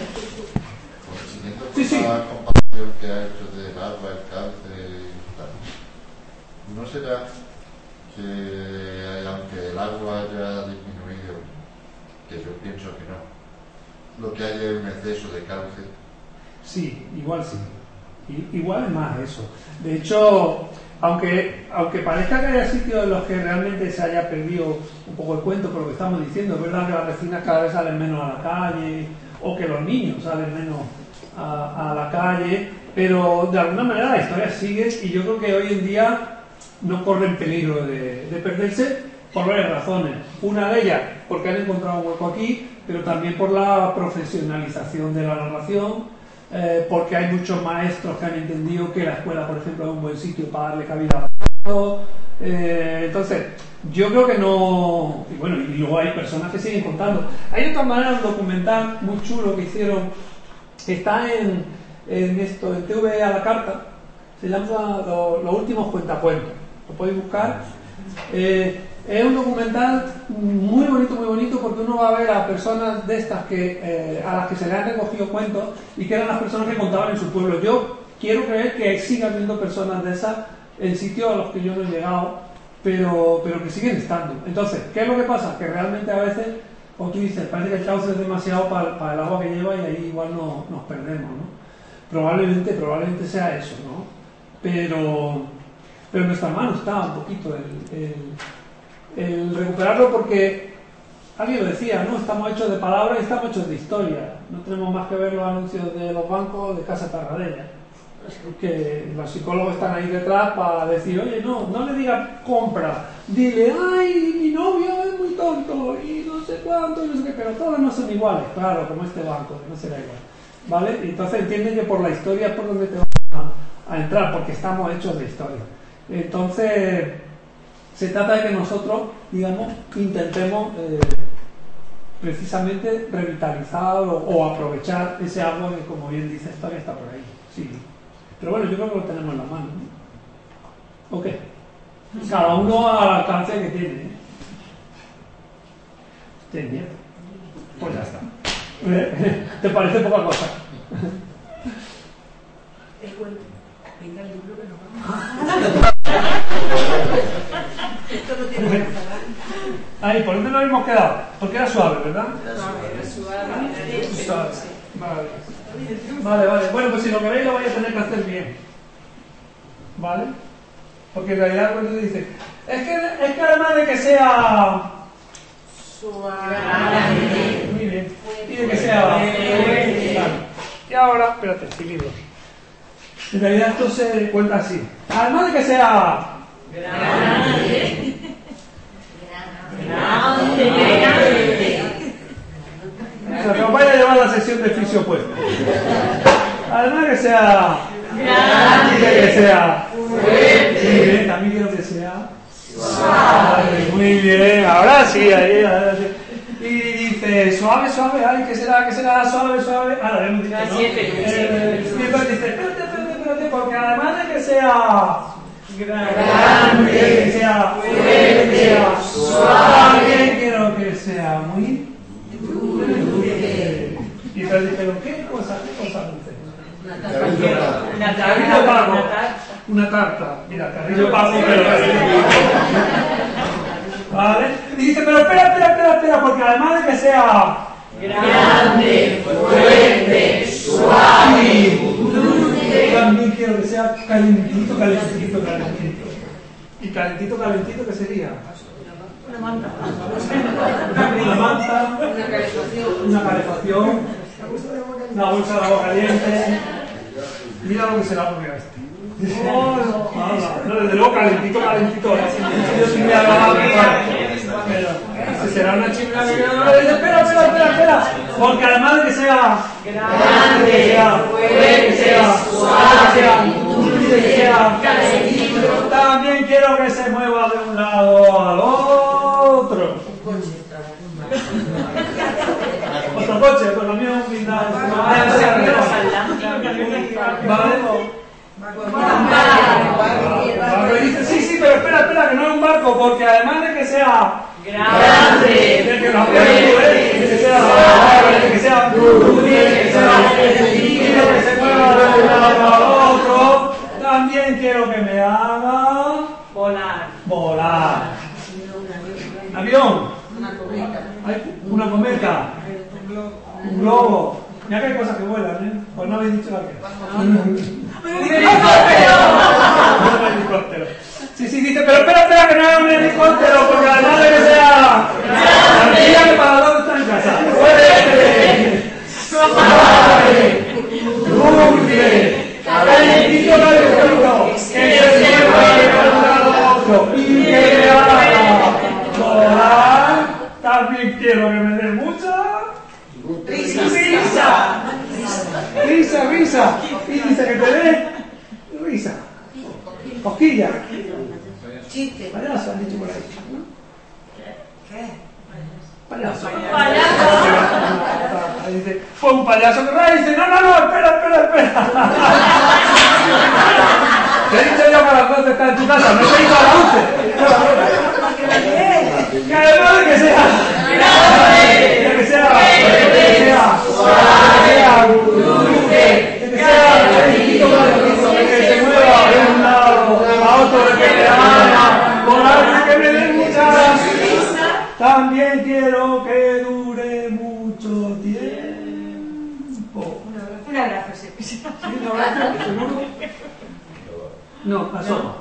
Sí. La comparación que ha hecho del agua, el cáncer y tal. ¿No será que, aunque el agua haya disminuido, que yo pienso que no, lo que haya es un exceso de cáncer? Sí, igual sí. Igual es más eso. De hecho, aunque parezca que haya sitios en los que realmente se haya perdido un poco el cuento por lo que estamos diciendo, es verdad que las vecinas cada vez salen menos a la calle, o que los niños salen menos a la calle, pero de alguna manera la historia sigue, y yo creo que hoy en día no corren peligro de perderse por varias razones. Una de ellas, porque han encontrado un hueco aquí, pero también por la profesionalización de la narración, porque hay muchos maestros que han entendido que la escuela, por ejemplo, es un buen sitio para darle cabida a la entonces, yo creo que no... Y bueno, y luego hay personas que siguen contando. Hay de todas maneras un documental muy chulo que hicieron, que está en TV a la carta, se llama Los últimos cuentacuentos. Lo podéis buscar. Es un documental muy bonito, porque uno va a ver a personas de estas a las que se le han recogido cuentos y que eran las personas que contaban en su pueblo. Yo quiero creer que sigan habiendo personas de esas en sitios a los que yo no he llegado, pero que siguen estando. Entonces, ¿qué es lo que pasa? Que realmente a veces, como tú dices, parece que el cauce es demasiado para el agua que lleva y ahí igual nos perdemos, ¿no? Probablemente sea eso, ¿no? Pero en nuestra mano está un poquito el recuperarlo, porque alguien lo decía, ¿no? Estamos hechos de palabras y estamos hechos de historia. No tenemos más que ver los anuncios de los bancos de Casa Tarradella, que los psicólogos están ahí detrás para decir, oye, no le digas compra, dile, ay, mi novio es muy tonto y no sé cuánto y no sé qué, pero todos no son iguales, claro, como este banco, no será igual, ¿vale? Y entonces entienden que por la historia es por donde te vas a entrar, porque estamos hechos de historia. Entonces se trata de que nosotros, digamos, intentemos precisamente revitalizar o aprovechar ese agua que, como bien dice, todavía está por ahí, sí. Pero bueno, yo creo que lo tenemos en la mano, ¿no? ¿O qué? Cada uno al alcance que tiene, ¿eh? ¿Tienes miedo? Pues ya está. ¿Te parece poca cosa? El cuento. Venga, el libro que nos vamos. Esto no tiene que hablar. Ahí, ¿por dónde nos habíamos quedado? Porque era suave, ¿verdad? Era suave. Vale. Bueno, pues si lo queréis lo vais a tener que hacer bien. ¿Vale? Porque en realidad cuando te dice, es que además de que sea Suave. Muy bien. Y de que sea fuerte. Y ahora, espérate, equilibrio. En realidad esto se cuenta así. Además de que sea Grande. O sea, que os vaya a llevar la sesión de fisio puesto. Además de que sea grande, que sea fuerte. Muy bien, también quiero que sea suave. Muy bien, ahora sí, ahí. Y dice, suave, ay, ¿qué será suave? Ahora hemos dicho, ¿no? Y después dice, espérate, porque además de que sea grande, que sea fuerte, que sea suave, quiero que sea muy dulce. Y entonces dijeron, ¿qué cosa dulce? Una tarta. Mira, Carrillo Pago, pero... ¿Vale? Y dice, pero espera, porque además de que sea grande, fuerte, suave, dulce, también quiero que sea calentito. ¿Y calentito qué sería? Una manta, una calefacción, una bolsa de agua caliente. Mira lo que será porque no, desde luego calentito. Yo sí me agradable, pero será una chimenea que espera, porque además de que sea grande, que sea fuerte, que sea suave, que sea dulce, que sea calentito, también quiero que se mueva de un lado al otro. Otro coche, pues lo mío es un blindado. Vale. Dice, sí, pero espera, que no es un barco, porque además de que sea grande, de que sea dulce, que sea sencillo, que se mueva de un lado al otro, también quiero que me haga volar. Avión. Una cometa. Un globo. Mira que hay cosas que vuelan, ¿eh? Pues no habéis dicho la que. un helicóptero. Sí, dice, pero espera, que no es un helicóptero, porque además de que sea... Tranquila que para dónde está en casa. Suave, dulce, calentito, que se mueva el otro y que haga volar. También quiero que me dé mucha... Risa. Y dice que te dé risa. Cosquilla. Chiste. Payaso, han dicho por ahí. ¿Qué? Payaso. Payaso. Dice, fue un payaso que va y dice, no, espera. Te he dicho yo que a las 12 está en tu casa, no te he ido a las 11. Que además de que sea que se mueva de un lado a otro, de que le haga volar, que me dé muchas. También quiero que dure mucho tiempo. Un abrazo, sí. ¿Sí? ¿Un abrazo? ¿Seguro? No, la sopa.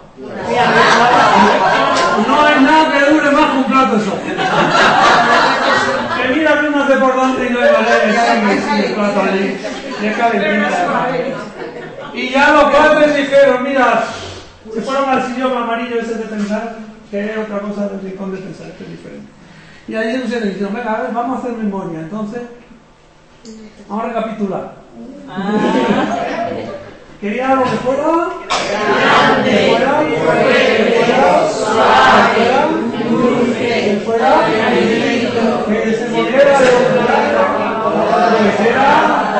No hay nada que dure más que un plato de sopa. Que mira que uno hace por delante y no hay manera de sigue el plato allí. Deja de pintar. Y ya los padres dijeron, mira, se fueron al sillón amarillo ese de pensar, que es otra cosa del rincón de pensar, que es diferente. Y ahí se pusieron y dijeron, venga, a ver, vamos a hacer memoria. Entonces, vamos a recapitular. Quería algo que fuera grande, que fuera suave, dulce, que fuera que se moviera de un lado, que fuera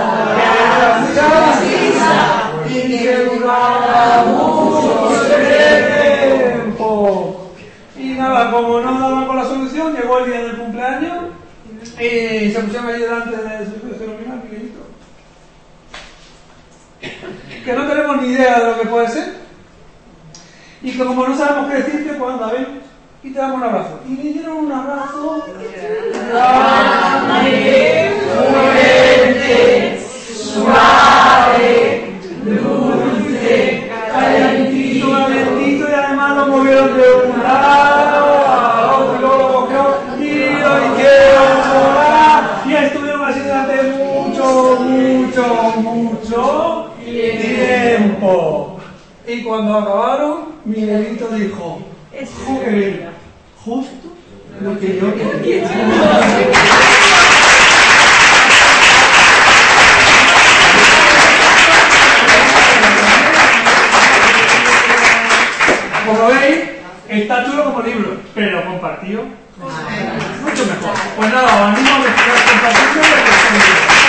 y que durara mucho tiempo. Y nada, como no daban con la solución, llegó el día del cumpleaños y se pusieron ahí delante de su hijo y dijeron, mira, Miguelito, que no tenemos ni idea de lo que puede ser y que como no sabemos qué decirte, pues anda, ven y te damos un abrazo. Y me dieron un abrazo grande, fuerte, suave, dulce, calentito, y además lo movieron de un lado a otro, y quiero volar, y estuvieron así durante mucho tiempo. Y cuando acabaron, Miguelito dijo, joder, justo lo que yo quería. Como veis, está chulo como libro, pero compartido mucho mejor. Pues nada, os animo a que sigáis compartiendo.